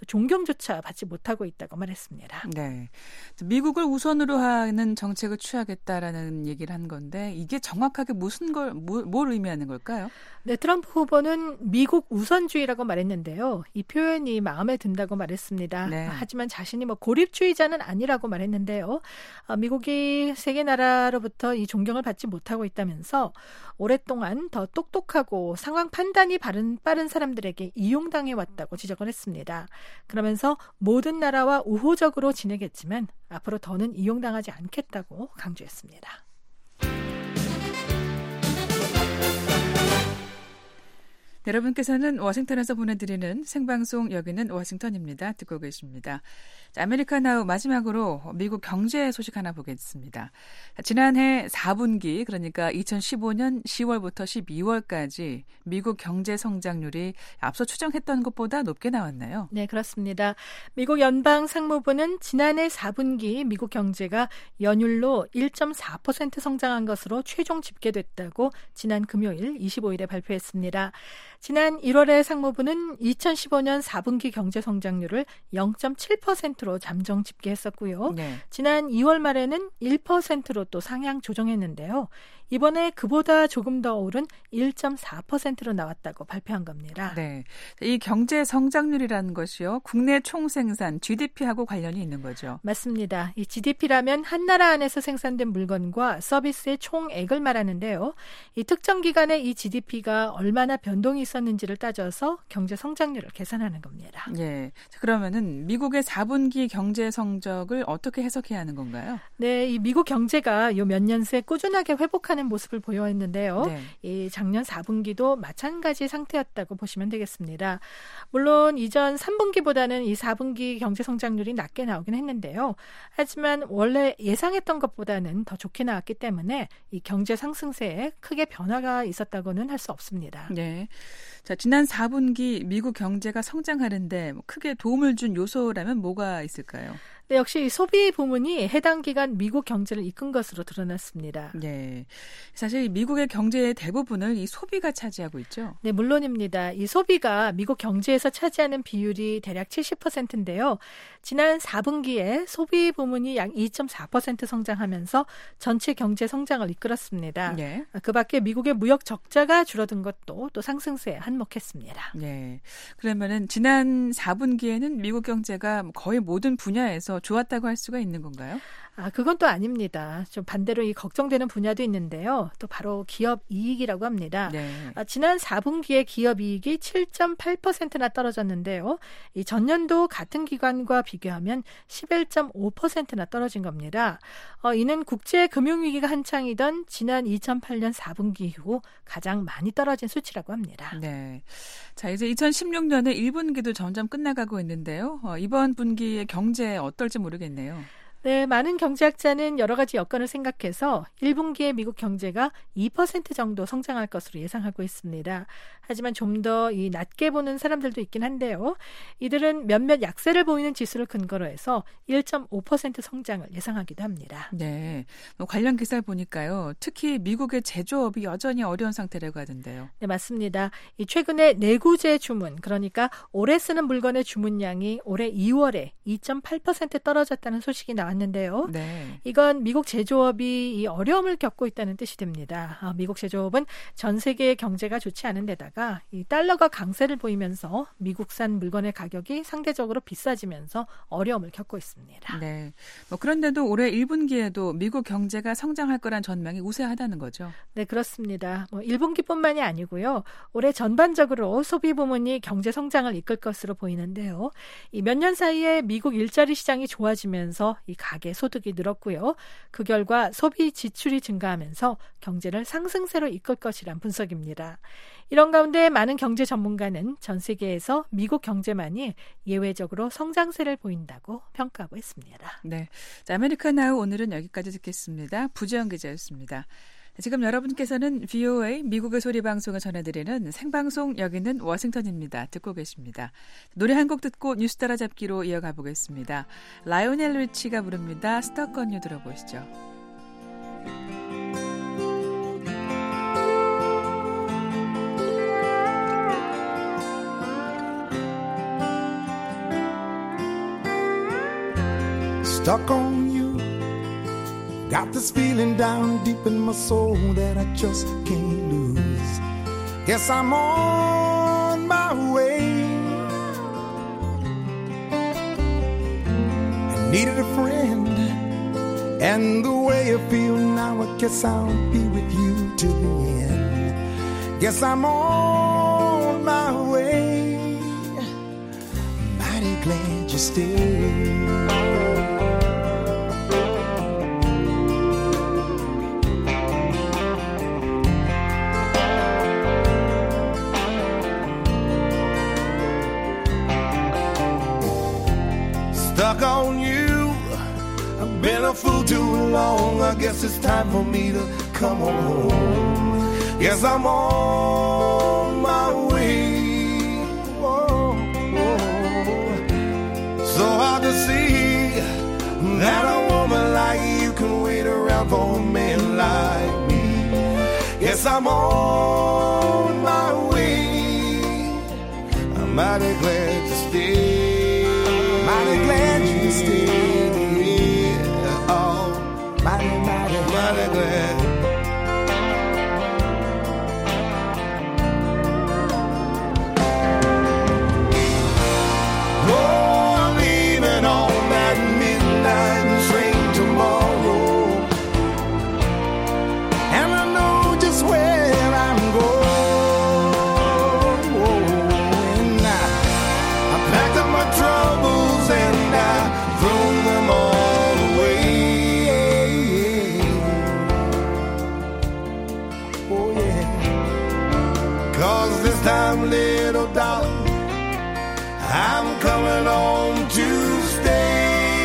Speaker 7: 또 존경조차 받지 못하고 있다고 말했습니다.
Speaker 3: 네, 미국을 우선으로 하는 정책을 취하겠다라는 얘기를 한 건데 이게 정확하게 무슨 걸, 뭘, 뭘 의미하는 걸까요?
Speaker 7: 네, 트럼프 후보는 미국 우선주의라고 말했는데요. 이 표현이 마음에 든다고 말했습니다.
Speaker 3: 네.
Speaker 7: 하지만 자신이 뭐 고립주의자는 아니라고 말했는데요. 아, 미국이 세계 나라로부터 이 존경을 받지 못하고 있다면서 오랫동안 더 똑똑하고 상황 판단이 빠른, 빠른 사람들에게 이용당해 왔다고 지적을 했습니다. 그러면서 모든 나라와 우호적으로 지내겠지만 앞으로 더는 이용당하지 않겠다고 강조했습니다.
Speaker 3: 여러분께서는 워싱턴에서 보내드리는 생방송 여기는 워싱턴입니다. 듣고 계십니다. 자, 아메리카 나우 마지막으로 미국 경제 소식 하나 보겠습니다. 지난해 사 분기 그러니까 이천십오 년 시월부터 십이월까지 미국 경제 성장률이 앞서 추정했던 것보다 높게 나왔나요?
Speaker 7: 네, 그렇습니다. 미국 연방 상무부는 지난해 사 분기 미국 경제가 연율로 일 점 사 퍼센트 성장한 것으로 최종 집계됐다고 지난 금요일 이십오 일에 발표했습니다. 지난 일월에 상무부는 이천십오 년 사 분기 경제 성장률을 영 점 칠 퍼센트로 잠정 집계했었고요.
Speaker 3: 네.
Speaker 7: 지난 이월 말에는 일 퍼센트로 또 상향 조정했는데요. 이번에 그보다 조금 더 오른 일 점 사 퍼센트로 나왔다고 발표한 겁니다.
Speaker 3: 네, 이 경제 성장률이라는 것이요, 국내 총생산 지디피하고 관련이 있는 거죠.
Speaker 7: 맞습니다. 이 지디피라면 한 나라 안에서 생산된 물건과 서비스의 총액을 말하는데요. 이 특정 기간에 이 지디피가 얼마나 변동이 있었는지를 따져서 경제 성장률을 계산하는 겁니다.
Speaker 3: 예, 그러면은 미국의 사 분기 경제 성적을 어떻게 해석해야 하는 건가요?
Speaker 7: 네, 이 미국 경제가 요 몇 년 새 꾸준하게 회복하는 모습을 보여왔는데요.
Speaker 3: 네.
Speaker 7: 이 작년 사 분기도 마찬가지 상태였다고 보시면 되겠습니다. 물론 이전 삼 분기보다는 이 사 분기 경제 성장률이 낮게 나오긴 했는데요. 하지만 원래 예상했던 것보다는 더 좋게 나왔기 때문에 이 경제 상승세에 크게 변화가 있었다고는 할 수 없습니다.
Speaker 3: 네. 자, 지난 사 분기 미국 경제가 성장하는데 크게 도움을 준 요소라면 뭐가 있을까요?
Speaker 7: 네, 역시 소비 부문이 해당 기간 미국 경제를 이끈 것으로 드러났습니다.
Speaker 3: 네, 사실 미국의 경제의 대부분을 이 소비가 차지하고 있죠.
Speaker 7: 네, 물론입니다. 이 소비가 미국 경제에서 차지하는 비율이 대략 칠십 퍼센트인데요. 지난 사 분기에 소비 부문이 약 이 점 사 퍼센트 성장하면서 전체 경제 성장을 이끌었습니다.
Speaker 3: 네.
Speaker 7: 그 밖에 미국의 무역 적자가 줄어든 것도 또 상승세에 한몫했습니다.
Speaker 3: 네, 그러면은 지난 사 분기에는 미국 경제가 거의 모든 분야에서 좋았다고 할 수가 있는 건가요?
Speaker 7: 아, 그건 또 아닙니다. 좀 반대로 이 걱정되는 분야도 있는데요. 또 바로 기업 이익이라고 합니다.
Speaker 3: 네.
Speaker 7: 아, 지난 사 분기에 기업 이익이 칠 점 팔 퍼센트나 떨어졌는데요. 이 전년도 같은 기간과 비교하면 십일 점 오 퍼센트나 떨어진 겁니다. 어, 이는 국제 금융위기가 한창이던 지난 이천팔 년 사 분기 이후 가장 많이 떨어진 수치라고 합니다.
Speaker 3: 네. 자, 이제 이천십육 년의 일 분기도 점점 끝나가고 있는데요. 어, 이번 분기의 경제 어떨지 모르겠네요.
Speaker 7: 네, 많은 경제학자는 여러 가지 여건을 생각해서 일 분기에 미국 경제가 이 퍼센트 정도 성장할 것으로 예상하고 있습니다. 하지만 좀 더 이 낮게 보는 사람들도 있긴 한데요. 이들은 몇몇 약세를 보이는 지수를 근거로 해서 일 점 오 퍼센트 성장을 예상하기도 합니다.
Speaker 3: 네, 뭐 관련 기사를 보니까요. 특히 미국의 제조업이 여전히 어려운 상태라고 하던데요.
Speaker 7: 네, 맞습니다. 이 최근에 내구재 주문, 그러니까 오래 쓰는 물건의 주문량이 올해 이월에 이 점 팔 퍼센트 떨어졌다는 소식이 나왔는데요.
Speaker 3: 네.
Speaker 7: 이건 미국 제조업이 이 어려움을 겪고 있다는 뜻이 됩니다. 아, 미국 제조업은 전 세계의 경제가 좋지 않은 데다가 이 달러가 강세를 보이면서 미국산 물건의 가격이 상대적으로 비싸지면서 어려움을 겪고 있습니다.
Speaker 3: 네. 뭐 그런데도 올해 일 분기에도 미국 경제가 성장할 거란 전망이 우세하다는 거죠.
Speaker 7: 네, 그렇습니다. 뭐 일 분기뿐만이 아니고요. 올해 전반적으로 소비 부문이 경제 성장을 이끌 것으로 보이는데요. 이 몇 년 사이에 미국 일자리 시장이 좋아지면서 이 가계 소득이 늘었고요. 그 결과 소비 지출이 증가하면서 경제를 상승세로 이끌 것이란 분석입니다. 이런 가운데 많은 경제 전문가는 전 세계에서 미국 경제만이 예외적으로 성장세를 보인다고 평가하고 있습니다.
Speaker 3: 네, 자, 아메리카 나우 오늘은 여기까지 듣겠습니다. 부지영 기자였습니다. 지금 여러분께서는 브이오에이 미국의 소리 방송을 전해드리는 생방송 여기는 워싱턴입니다. 듣고 계십니다. 노래 한 곡 듣고 뉴스 따라잡기로 이어가 보겠습니다. 라이오넬 리치가 부릅니다. 스톡 온 유 들어보시죠.
Speaker 8: stuck on you. Got this feeling down deep in my soul that I just can't lose. Guess I'm on my way. I needed a friend, and the way I feel now, I guess I'll be with you till the end. Guess I'm on my way. Mighty glad you stayed. Stuck on you, I've been a fool too long. I guess it's time for me to come home. Yes, I'm on my way. Whoa, whoa. So hard to see that a woman like you can wait around for a man like me. Yes, I'm on my way. I'm mighty glad to stay. Mighty glad you stayed. Oh, mighty, mighty, mighty glad. Oh, I'm leaving on that midnight train tomorrow, and I know just where I'm going. I, I packed up my troubles and I threw them all away. Oh yeah, 'cause this time, little darling, I'm coming home to stay.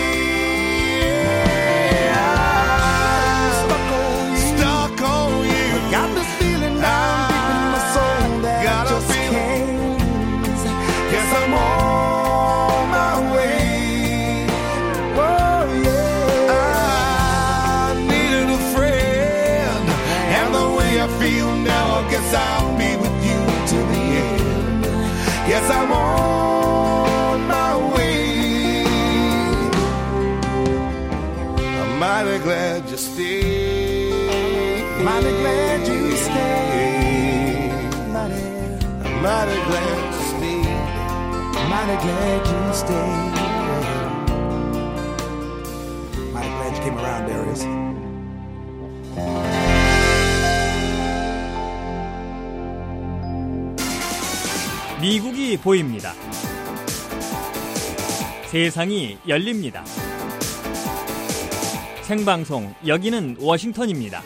Speaker 8: I'm stuck on you, stuck on you. Got this feeling down deep in my soul that I just can't lose. Guess I'm on my way. Oh yeah, I needed a friend, and the way I feel now, I guess I'll be with you till the end. Yes, I'm on my way. I'm mighty glad you stayed. Mighty glad you stayed. Mighty, I'm mighty glad you stayed. Mighty glad you stayed. Mighty glad you came around, Darius.
Speaker 5: 미국이 보입니다. 세상이 열립니다. 생방송 여기는 워싱턴입니다.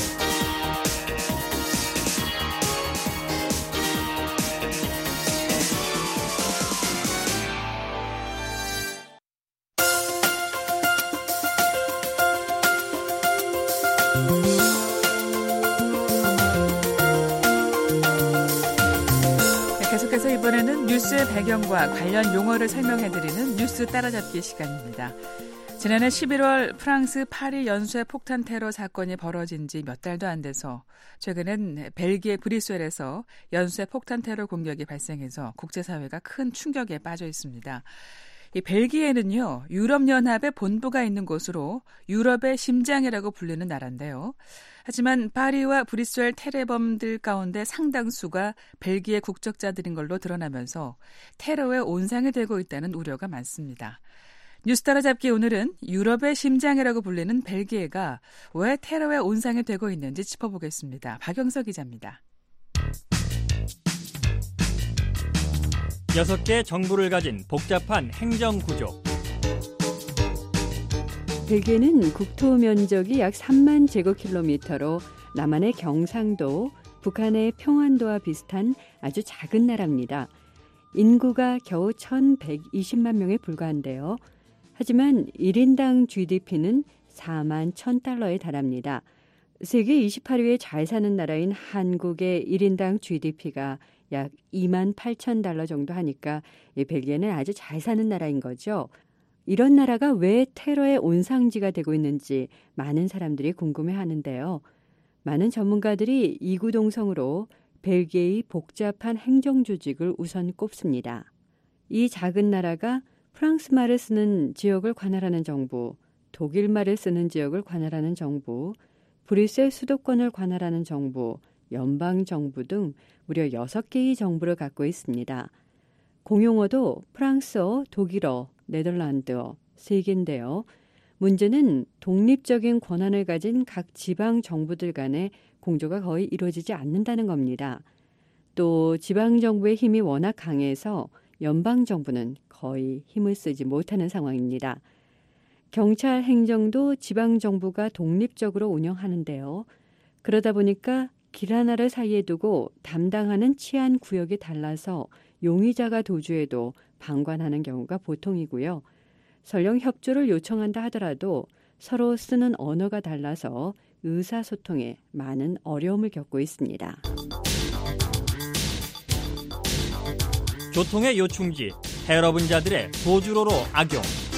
Speaker 3: 계속해서 이번에는 뉴스의 배경과 관련 용어를 설명해드리는 뉴스 따라잡기 시간입니다. 지난해 십일월 프랑스 파리 연쇄 폭탄 테러 사건이 벌어진 지 몇 달도 안 돼서 최근엔 벨기에 브뤼셀에서 연쇄 폭탄 테러 공격이 발생해서 국제사회가 큰 충격에 빠져 있습니다. 이 벨기에는요, 유럽연합의 본부가 있는 곳으로 유럽의 심장이라고 불리는 나라인데요. 하지만 파리와 브뤼셀 테러범들 가운데 상당수가 벨기에 국적자들인 걸로 드러나면서 테러의 온상이 되고 있다는 우려가 많습니다. 뉴스 따라잡기 오늘은 유럽의 심장이라고 불리는 벨기에가 왜 테러의 온상이 되고 있는지 짚어보겠습니다. 박영서 기자입니다.
Speaker 5: 여섯 개 정부를 가진 복잡한 행정구조.
Speaker 9: 벨기에는 국토 면적이 약 삼만 제곱킬로미터로 남한의 경상도, 북한의 평안도와 비슷한 아주 작은 나라입니다. 인구가 겨우 천백이십만 명에 불과한데요. 하지만 일 인당 지디피는 사만 천 달러에 달합니다. 세계 이십팔 위에 잘 사는 나라인 한국의 일 인당 지디피가 약 이만 팔천 달러 정도 하니까 이 벨기에는 아주 잘 사는 나라인 거죠. 이런 나라가 왜 테러의 온상지가 되고 있는지 많은 사람들이 궁금해하는데요. 많은 전문가들이 이구동성으로 벨기에의 복잡한 행정조직을 우선 꼽습니다. 이 작은 나라가 프랑스 말을 쓰는 지역을 관할하는 정부, 독일말을 쓰는 지역을 관할하는 정부, 브뤼셀 수도권을 관할하는 정부, 연방정부 등 무려 여섯 개의 정부를 갖고 있습니다. 공용어도 프랑스어, 독일어, 네덜란드어 세 개인데요. 문제는 독립적인 권한을 가진 각 지방 정부들 간의 공조가 거의 이루어지지 않는다는 겁니다. 또 지방정부의 힘이 워낙 강해서 연방정부는 거의 힘을 쓰지 못하는 상황입니다. 경찰 행정도 지방정부가 독립적으로 운영하는데요. 그러다 보니까 길 하나를 사이에 두고 담당하는 치안 구역이 달라서 용의자가 도주해도 방관하는 경우가 보통이고요. 설령 협조를 요청한다 하더라도 서로 쓰는 언어가 달라서 의사소통에 많은 어려움을 겪고 있습니다.
Speaker 5: 교통의 요충지, 테러 분자들의 도주로로 악용.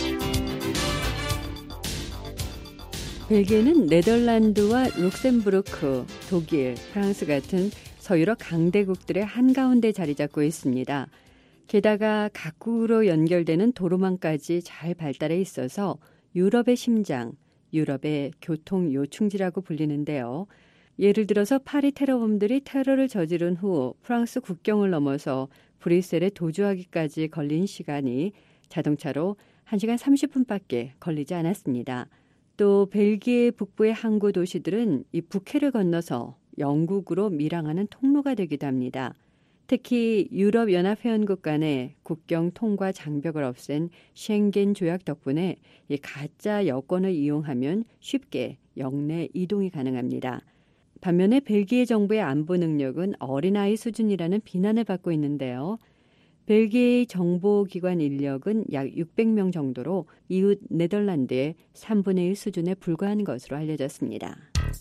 Speaker 9: 벨기에는 네덜란드와 룩셈부르크, 독일, 프랑스 같은 서유럽 강대국들의 한가운데 자리 잡고 있습니다. 게다가 각국으로 연결되는 도로망까지 잘 발달해 있어서 유럽의 심장, 유럽의 교통 요충지라고 불리는데요. 예를 들어서 파리 테러범들이 테러를 저지른 후 프랑스 국경을 넘어서 브뤼셀에 도주하기까지 걸린 시간이 자동차로 한 시간 삼십 분밖에 걸리지 않았습니다. 또 벨기에 북부의 항구 도시들은 이 북해를 건너서 영국으로 밀항하는 통로가 되기도 합니다. 특히 유럽연합회원국 간의 국경 통과 장벽을 없앤 쉥겐 조약 덕분에 이 가짜 여권을 이용하면 쉽게 영내 이동이 가능합니다. 반면에 벨기에 정부의 안보 능력은 어린아이 수준이라는 비난을 받고 있는데요. 벨기에의 정보기관 인력은 약 육백 명 정도로 이웃 네덜란드의 삼분의 일 수준에 불과한 것으로 알려졌습니다.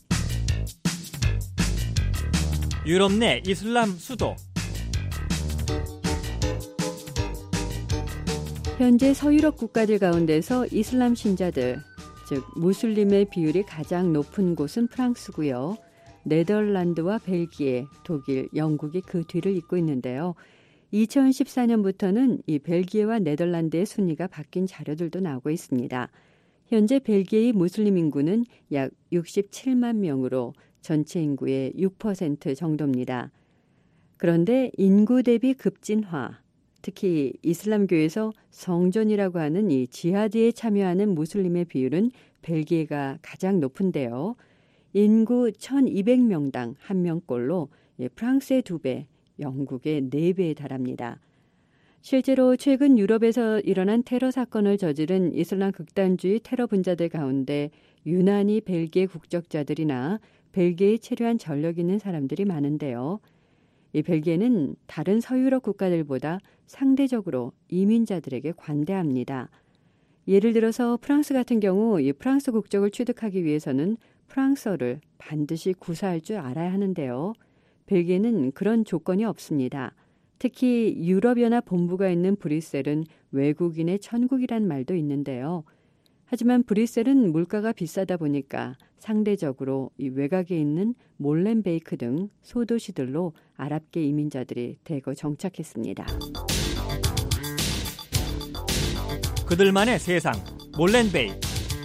Speaker 5: 유럽 내 이슬람 수도.
Speaker 9: 현재 서유럽 국가들 가운데서 이슬람 신자들, 즉 무슬림의 비율이 가장 높은 곳은 프랑스고요. 네덜란드와 벨기에, 독일, 영국이 그 뒤를 잇고 있는데요. 이천십사 년부터는 이 벨기에와 네덜란드의 순위가 바뀐 자료들도 나오고 있습니다. 현재 벨기에의 무슬림 인구는 약 육십칠만 명으로 전체 인구의 육 퍼센트 정도입니다. 그런데 인구 대비 급진화, 특히 이슬람교에서 성전이라고 하는 이 지하드에 참여하는 무슬림의 비율은 벨기에가 가장 높은데요. 인구 천이백 명당 한 명꼴로 프랑스의 두 배, 영국의 네 배에 달합니다. 실제로 최근 유럽에서 일어난 테러 사건을 저지른 이슬람 극단주의 테러 분자들 가운데 유난히 벨기에 국적자들이나 벨기에에 체류한 전력 있는 사람들이 많은데요. 이 벨기에는 다른 서유럽 국가들보다 상대적으로 이민자들에게 관대합니다. 예를 들어서 프랑스 같은 경우 이 프랑스 국적을 취득하기 위해서는 프랑스어를 반드시 구사할 줄 알아야 하는데요. 벨기에는 그런 조건이 없습니다. 특히 유럽연합 본부가 있는 브뤼셀은 외국인의 천국이란 말도 있는데요. 하지만 브뤼셀은 물가가 비싸다 보니까 상대적으로 이 외곽에 있는 몰렌베이크 등 소도시들로 아랍계 이민자들이 대거 정착했습니다.
Speaker 5: 그들만의 세상, 몰렌베이크.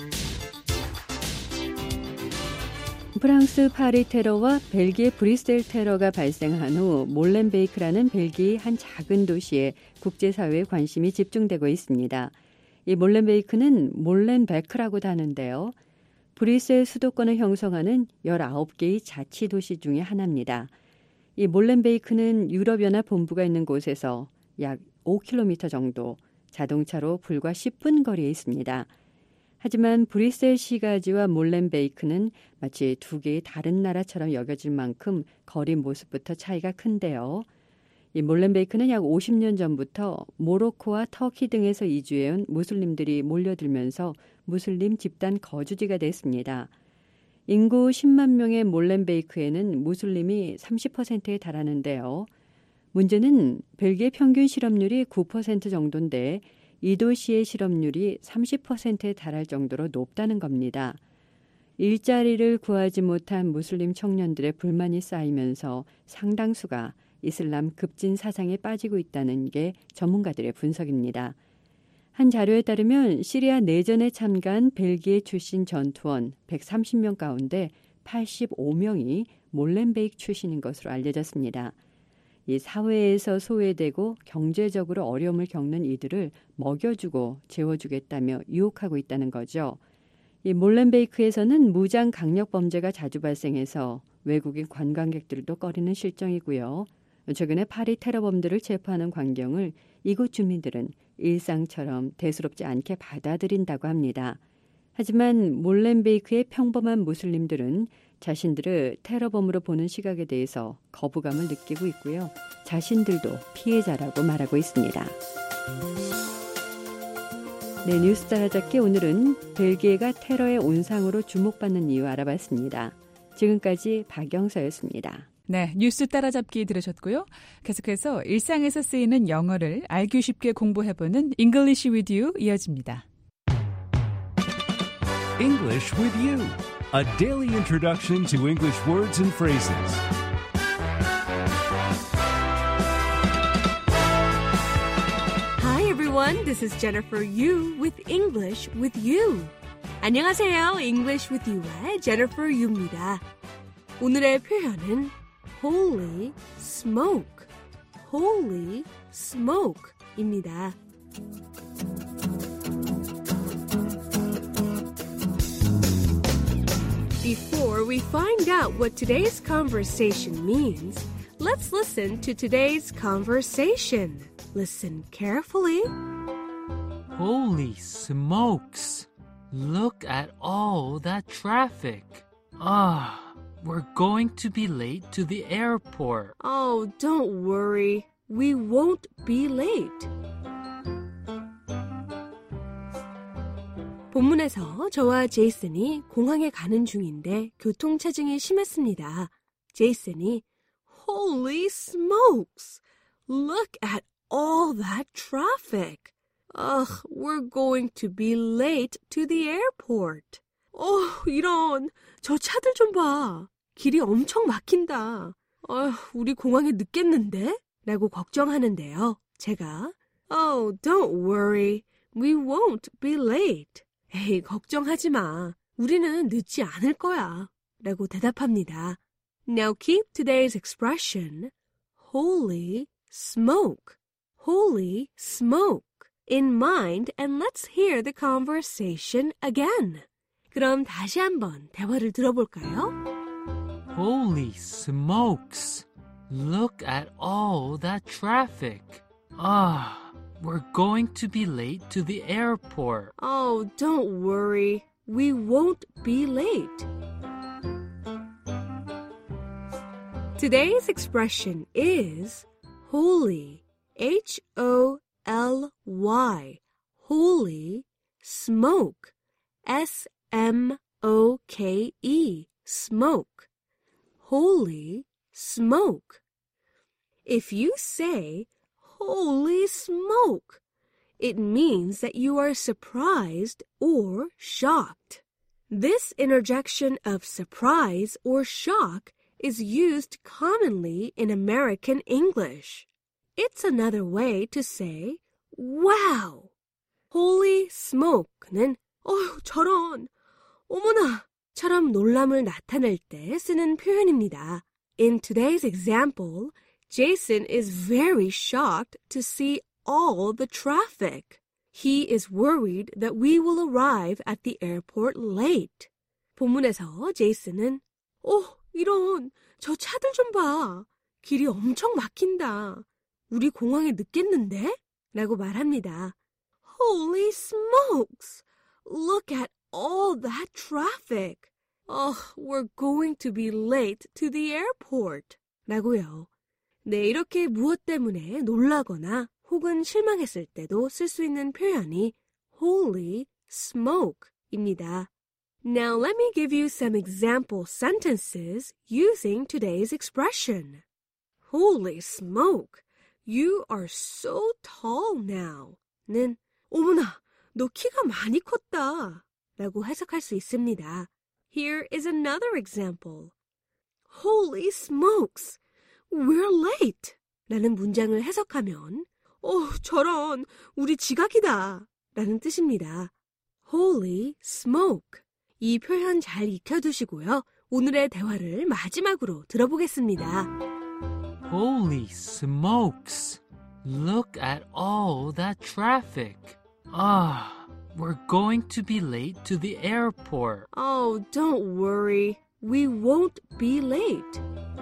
Speaker 9: 프랑스 파리 테러와 벨기에 브뤼셀 테러가 발생한 후 몰렌베이크라는 벨기에 한 작은 도시에 국제사회의 관심이 집중되고 있습니다. 이 몰렌베이크는 몰렌베크라고도 하는데요. 브뤼셀 수도권을 형성하는 열아홉 개의 자치도시 중의 하나입니다. 이 몰렌베이크는 유럽연합 본부가 있는 곳에서 약 오 킬로미터 정도, 자동차로 불과 십 분 거리에 있습니다. 하지만 브뤼셀 시가지와 몰렌베이크는 마치 두 개의 다른 나라처럼 여겨질 만큼 거리 모습부터 차이가 큰데요. 이 몰렌베이크는 약 오십 년 전부터 모로코와 터키 등에서 이주해온 무슬림들이 몰려들면서 무슬림 집단 거주지가 됐습니다. 인구 십만 명의 몰렌베이크에는 무슬림이 삼십 퍼센트에 달하는데요. 문제는 벨기에 평균 실업률이 구 퍼센트 정도인데 이 도시의 실업률이 삼십 퍼센트에 달할 정도로 높다는 겁니다. 일자리를 구하지 못한 무슬림 청년들의 불만이 쌓이면서 상당수가 이슬람 급진 사상에 빠지고 있다는 게 전문가들의 분석입니다. 한 자료에 따르면 시리아 내전에 참가한 벨기에 출신 전투원 백삼십 명 가운데 팔십오 명이 몰렌베이크 출신인 것으로 알려졌습니다. 이 사회에서 소외되고 경제적으로 어려움을 겪는 이들을 먹여주고 재워주겠다며 유혹하고 있다는 거죠. 이 몰렌베이크에서는 무장 강력 범죄가 자주 발생해서 외국인 관광객들도 꺼리는 실정이고요. 최근에 파리 테러범들을 체포하는 광경을 이곳 주민들은 일상처럼 대수롭지 않게 받아들인다고 합니다. 하지만 몰렌베이크의 평범한 무슬림들은 자신들을 테러범으로 보는 시각에 대해서 거부감을 느끼고 있고요. 자신들도 피해자라고 말하고 있습니다. 네, 뉴스 따라잡기 오늘은 벨기에가 테러의 온상으로 주목받는 이유 알아봤습니다. 지금까지 박영서였습니다.
Speaker 3: 네, 뉴스 따라잡기 들으셨고요. 계속해서 일상에서 쓰이는 영어를 알기 쉽게 공부해보는 English with You 이어집니다.
Speaker 10: English with You, a daily introduction to English words and phrases.
Speaker 11: Hi everyone, this is Jennifer Yu with English with You. 안녕하세요, English with You의 Jennifer Yu입니다. 오늘의 표현은 Holy smoke, holy smoke입니다. Before we find out what today's conversation means, let's listen to today's conversation. Listen carefully.
Speaker 12: Holy smokes! Look at all that traffic. Ah. We're going to be late to the airport.
Speaker 11: Oh, don't worry. We won't be late. 본문에서 저와 제이슨이 공항에 가는 중인데 교통체증이 심했습니다. 제이슨이 Holy smokes! Look at all that traffic. Ugh, we're going to be late to the airport. 어, 이런, 저 차들 좀 봐. 길이 엄청 막힌다. 어휴, 우리 공항에 늦겠는데? 라고 걱정하는데요. 제가, Oh, don't worry. We won't be late. 에이, 걱정하지 마. 우리는 늦지 않을 거야. 라고 대답합니다. Now keep today's expression, Holy smoke, holy smoke, in mind and let's hear the conversation again. 그럼 다시 한번 대화를 들어볼까요?
Speaker 12: Holy smokes! Look at all that traffic. Ah, we're going to be late to the airport.
Speaker 11: Oh, don't worry. We won't be late. Today's expression is holy, H O L Y, holy, smoke, S M O K E, smoke, holy, smoke. If you say, holy smoke, it means that you are surprised or shocked. This interjection of surprise or shock is used commonly in American English. It's another way to say, wow. Holy smoke는 어휴, 저런, 어머나, 처럼 놀람을 나타낼 때 쓰는 표현입니다. In today's example, Jason is very shocked to see all the traffic. He is worried that we will arrive at the airport late. 본문에서 제이슨은 어, 이런, 저 차들 좀 봐. 길이 엄청 막힌다. 우리 공항에 늦겠는데? 라고 말합니다. Holy smokes! Look at all that traffic. Oh, we're going to be late to the airport. 라고요. 네, 이렇게 무엇 때문에 놀라거나 혹은 실망했을 때도 쓸 수 있는 표현이 Holy smoke입니다. Now let me give you some example sentences using today's expression. Holy smoke! You are so tall now. 는 어머나, 너 키가 많이 컸다. 라고 해석할 수 있습니다. Here is another example. Holy smokes! We're late! 라는 문장을 해석하면 어, 저런, 우리 지각이다. 라는 뜻입니다. Holy smoke. 이 표현 잘 익혀두시고요. 오늘의 대화를 마지막으로 들어보겠습니다.
Speaker 12: Holy smokes. Look at all that traffic. Ah, we're going to be late to the airport.
Speaker 11: Oh, don't worry. We won't be late.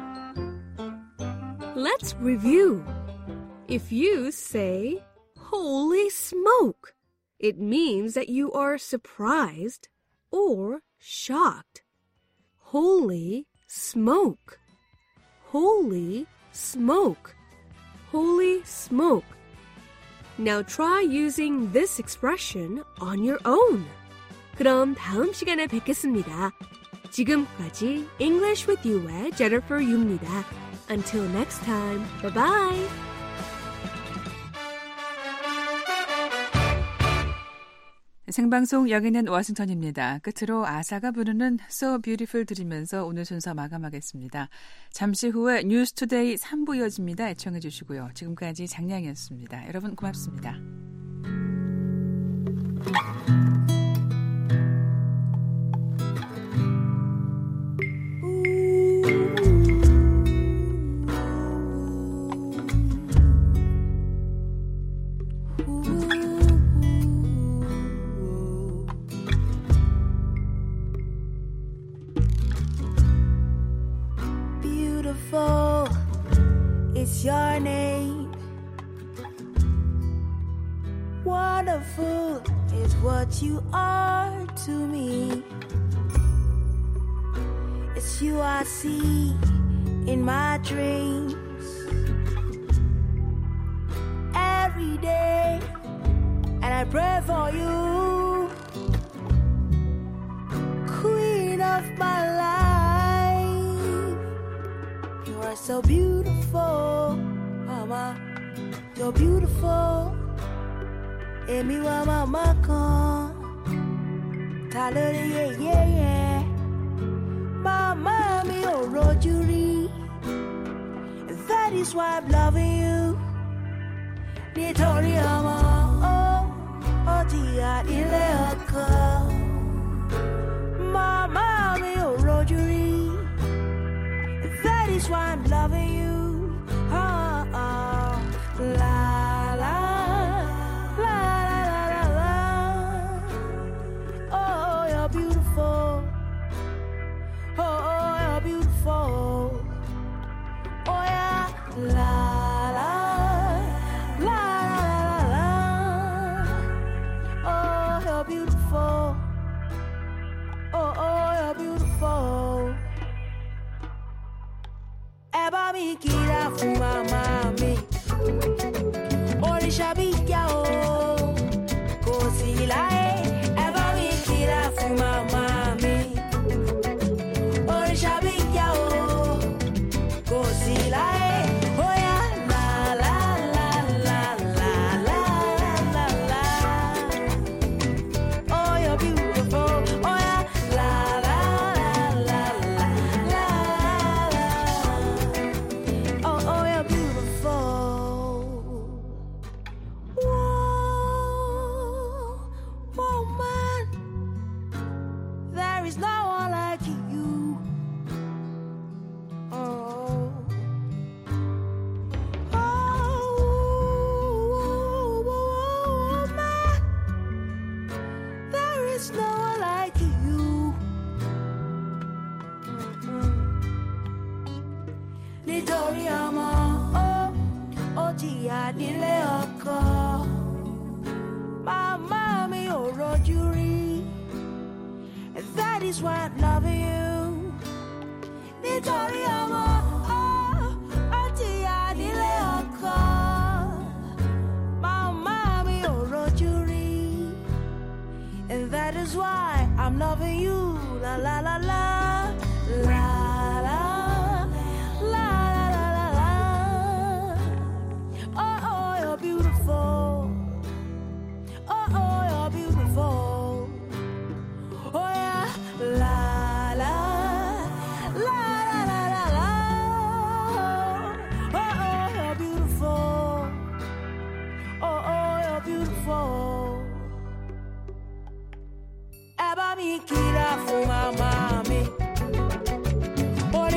Speaker 11: Let's review. If you say, holy smoke, it means that you are surprised or shocked. Holy smoke. Holy smoke. Holy smoke. Now try using this expression on your own. 그럼 다음 시간에 뵙겠습니다. 지금까지 English with You의 Jennifer Yu입니다. Until next time, bye-bye.
Speaker 3: 생방송 여기는 워싱턴입니다. 끝으로 아사가 부르는 So Beautiful 들으면서 오늘 순서 마감하겠습니다. 잠시 후에 뉴스투데이 삼 부 이어집니다. 애청해 주시고요. 지금까지 장량이었습니다. 여러분 고맙습니다.
Speaker 4: It's your name. Wonderful is what you are to me. It's you I see in my dreams every day, and I pray for you, queen of my life. You are so beautiful, mama, you're beautiful. Emi wa mama kan talere ye ye ye mama mi ò rojú rí. That is why I'm loving you. Nítorí ọmọ ó ó jìyà nílé ọkọ. Mama mi ò rojú rí. That is why I'm loving you. Oh, oh, la la. Beautiful, oh, oh, you're beautiful, oh yeah, la la, la la la la, oh, you're beautiful, oh, oh, you're beautiful. Ẹ bá mi kíra fún màmá mi, òrìṣà bí kíá o, kò sí láyé. Mama mi, òrìṣà bí kíá o, kò sí láyé. Oh yeah, la la la la la la la la. Oh, you're beautiful. Oh yeah, la la la la la la. Oh, oh, you're beautiful. Whoa, woman. There is no one like you. Oh, oh, oh, man. There is no one like you. Nítorí ọmọ ó ó jìyà nílé ọkọ. Màmá mi ò rojú rí. That is why I'm loving you. Nítorí ọmọ ó ó jìyà nílé ọkọ. Màmá mi ò rojú rí. And that is why I'm loving you. La la la la. La la. La la la la la. Oh oh, you're beautiful. Oh oh, you're beautiful. Oh yeah, la la, la la la la la. Oh oh, you're beautiful. Oh oh, you're beautiful.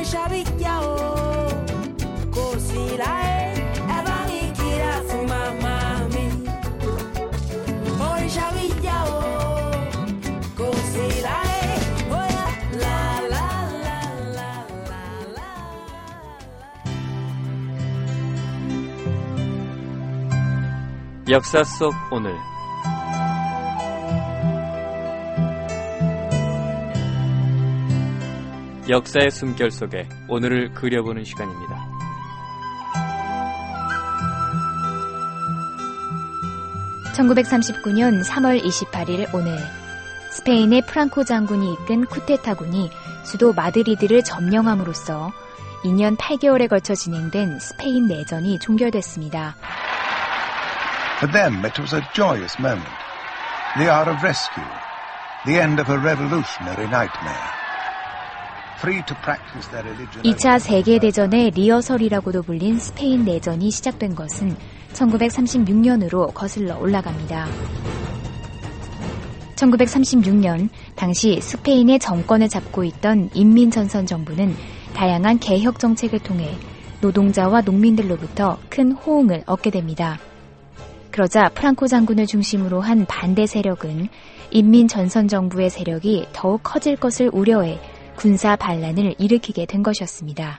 Speaker 4: Orisha Villao, Cosilae, Evani Kira Fumamami. Orisha Villao, Cosilae, oh yeah, la la la la la la.
Speaker 13: 역사 속 오늘. 역사의 숨결 속에 오늘을 그려보는 시간입니다.
Speaker 14: 천구백삼십구 년 삼월 이십팔일 오늘 스페인의 프랑코 장군이 이끈 쿠데타군이 수도 마드리드를 점령함으로써 이 년 팔 개월에 걸쳐 진행된 스페인 내전이 종결됐습니다.
Speaker 15: For them it was a joyous moment. The hour of rescue. The end of a revolutionary nightmare.
Speaker 14: 이 차 세계대전의 리허설이라고도 불린 스페인 내전이 시작된 것은 천구백삼십육 년으로 거슬러 올라갑니다. 천구백삼십육 년 당시 스페인의 정권을 잡고 있던 인민전선 정부는 다양한 개혁 정책을 통해 노동자와 농민들로부터 큰 호응을 얻게 됩니다. 그러자 프랑코 장군을 중심으로 한 반대 세력은 인민전선 정부의 세력이 더욱 커질 것을 우려해 군사 반란을 일으키게 된 것이었습니다.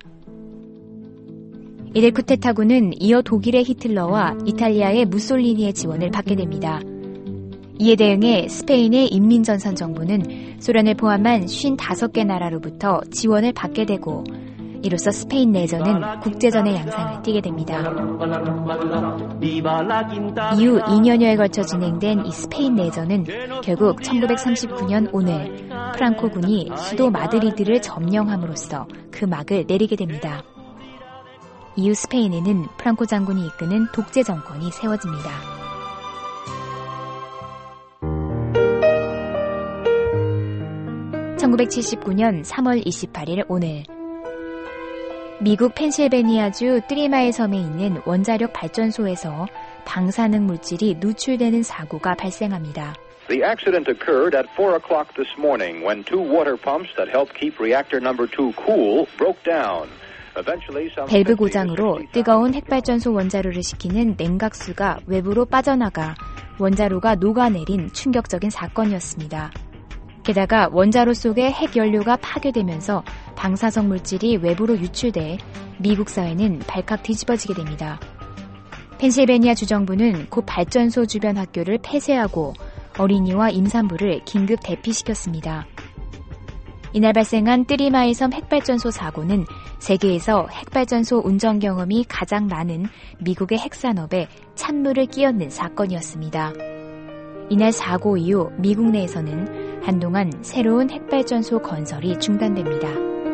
Speaker 14: 이들 쿠데타군은 이어 독일의 히틀러와 이탈리아의 무솔리니의 지원을 받게 됩니다. 이에 대응해 스페인의 인민전선 정부는 소련을 포함한 오십오 개 나라로부터 지원을 받게 되고 이로써 스페인 내전은 국제전의 양상을 띠게 됩니다. 이후 이 년여에 걸쳐 진행된 이 스페인 내전은 결국 천구백삼십구 년 오늘 프랑코군이 수도 마드리드를 점령함으로써 그 막을 내리게 됩니다. 이후 스페인에는 프랑코 장군이 이끄는 독재 정권이 세워집니다. 천구백칠십구 년 삼월 이십팔일 오늘 미국 펜실베니아주 트리마일 섬에 있는 원자력 발전소에서 방사능 물질이 누출되는 사고가 발생합니다.
Speaker 16: The accident occurred at four o'clock this morning when two water pumps that help keep reactor number two cool broke down. 밸브 고장으로 뜨거운 핵발전소 원자로를 식히는 냉각수가 외부로 빠져나가 원자로가 녹아내린 충격적인 사건이었습니다. 게다가 원자로 속에 핵연료가 파괴되면서 방사성 물질이 외부로 유출돼 미국 사회는 발칵 뒤집어지게 됩니다. 펜실베니아 주정부는 곧 발전소 주변 학교를 폐쇄하고 어린이와 임산부를 긴급 대피시켰습니다. 이날 발생한 트리마일 섬 핵발전소 사고는 세계에서 핵발전소 운전 경험이 가장 많은 미국의 핵산업에 찬물을 끼얹는 사건이었습니다. 이날 사고 이후 미국 내에서는 한동안 새로운 핵발전소 건설이 중단됩니다.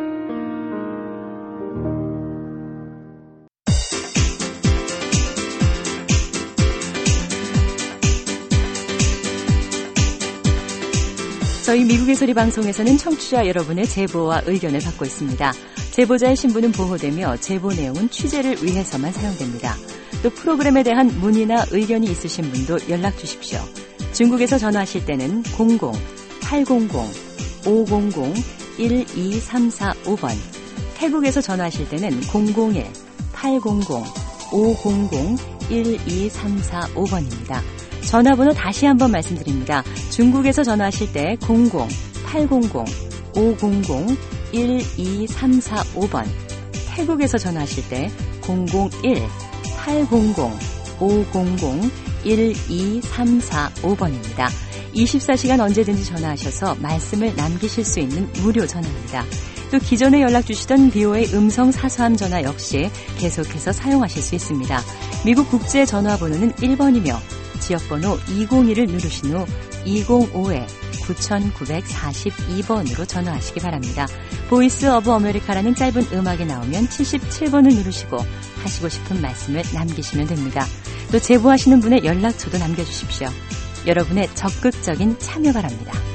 Speaker 17: 저희 미국의 소리 방송에서는 청취자 여러분의 제보와 의견을 받고 있습니다. 제보자의 신분은 보호되며 제보 내용은 취재를 위해서만 사용됩니다. 또 프로그램에 대한 문의나 의견이 있으신 분도 연락 주십시오. 중국에서 전화하실 때는 공공 팔공공 오공공 일이삼사오 번, 태국에서 전화하실 때는 공공일 팔공공 오공공 일이삼사오 번입니다. 전화번호 다시 한번 말씀드립니다. 중국에서 전화하실 때 공공 팔공공 오공공 일이삼사오 번, 태국에서 전화하실 때 공공일 팔공공 오공공 일이삼사오 번입니다. 이십사 시간 언제든지 전화하셔서 말씀을 남기실 수 있는 무료 전화입니다. 또 기존에 연락 주시던 비오에이 음성 사서함 전화 역시 계속해서 사용하실 수 있습니다. 미국 국제 전화번호는 일 번이며 지역번호 이공일을 누르신 후 이공오 구구사이 번으로 전화하시기 바랍니다. 보이스 오브 아메리카라는 짧은 음악이 나오면 칠십칠 번을 누르시고 하시고 싶은 말씀을 남기시면 됩니다. 또 제보하시는 분의 연락처도 남겨주십시오. 여러분의 적극적인 참여 바랍니다.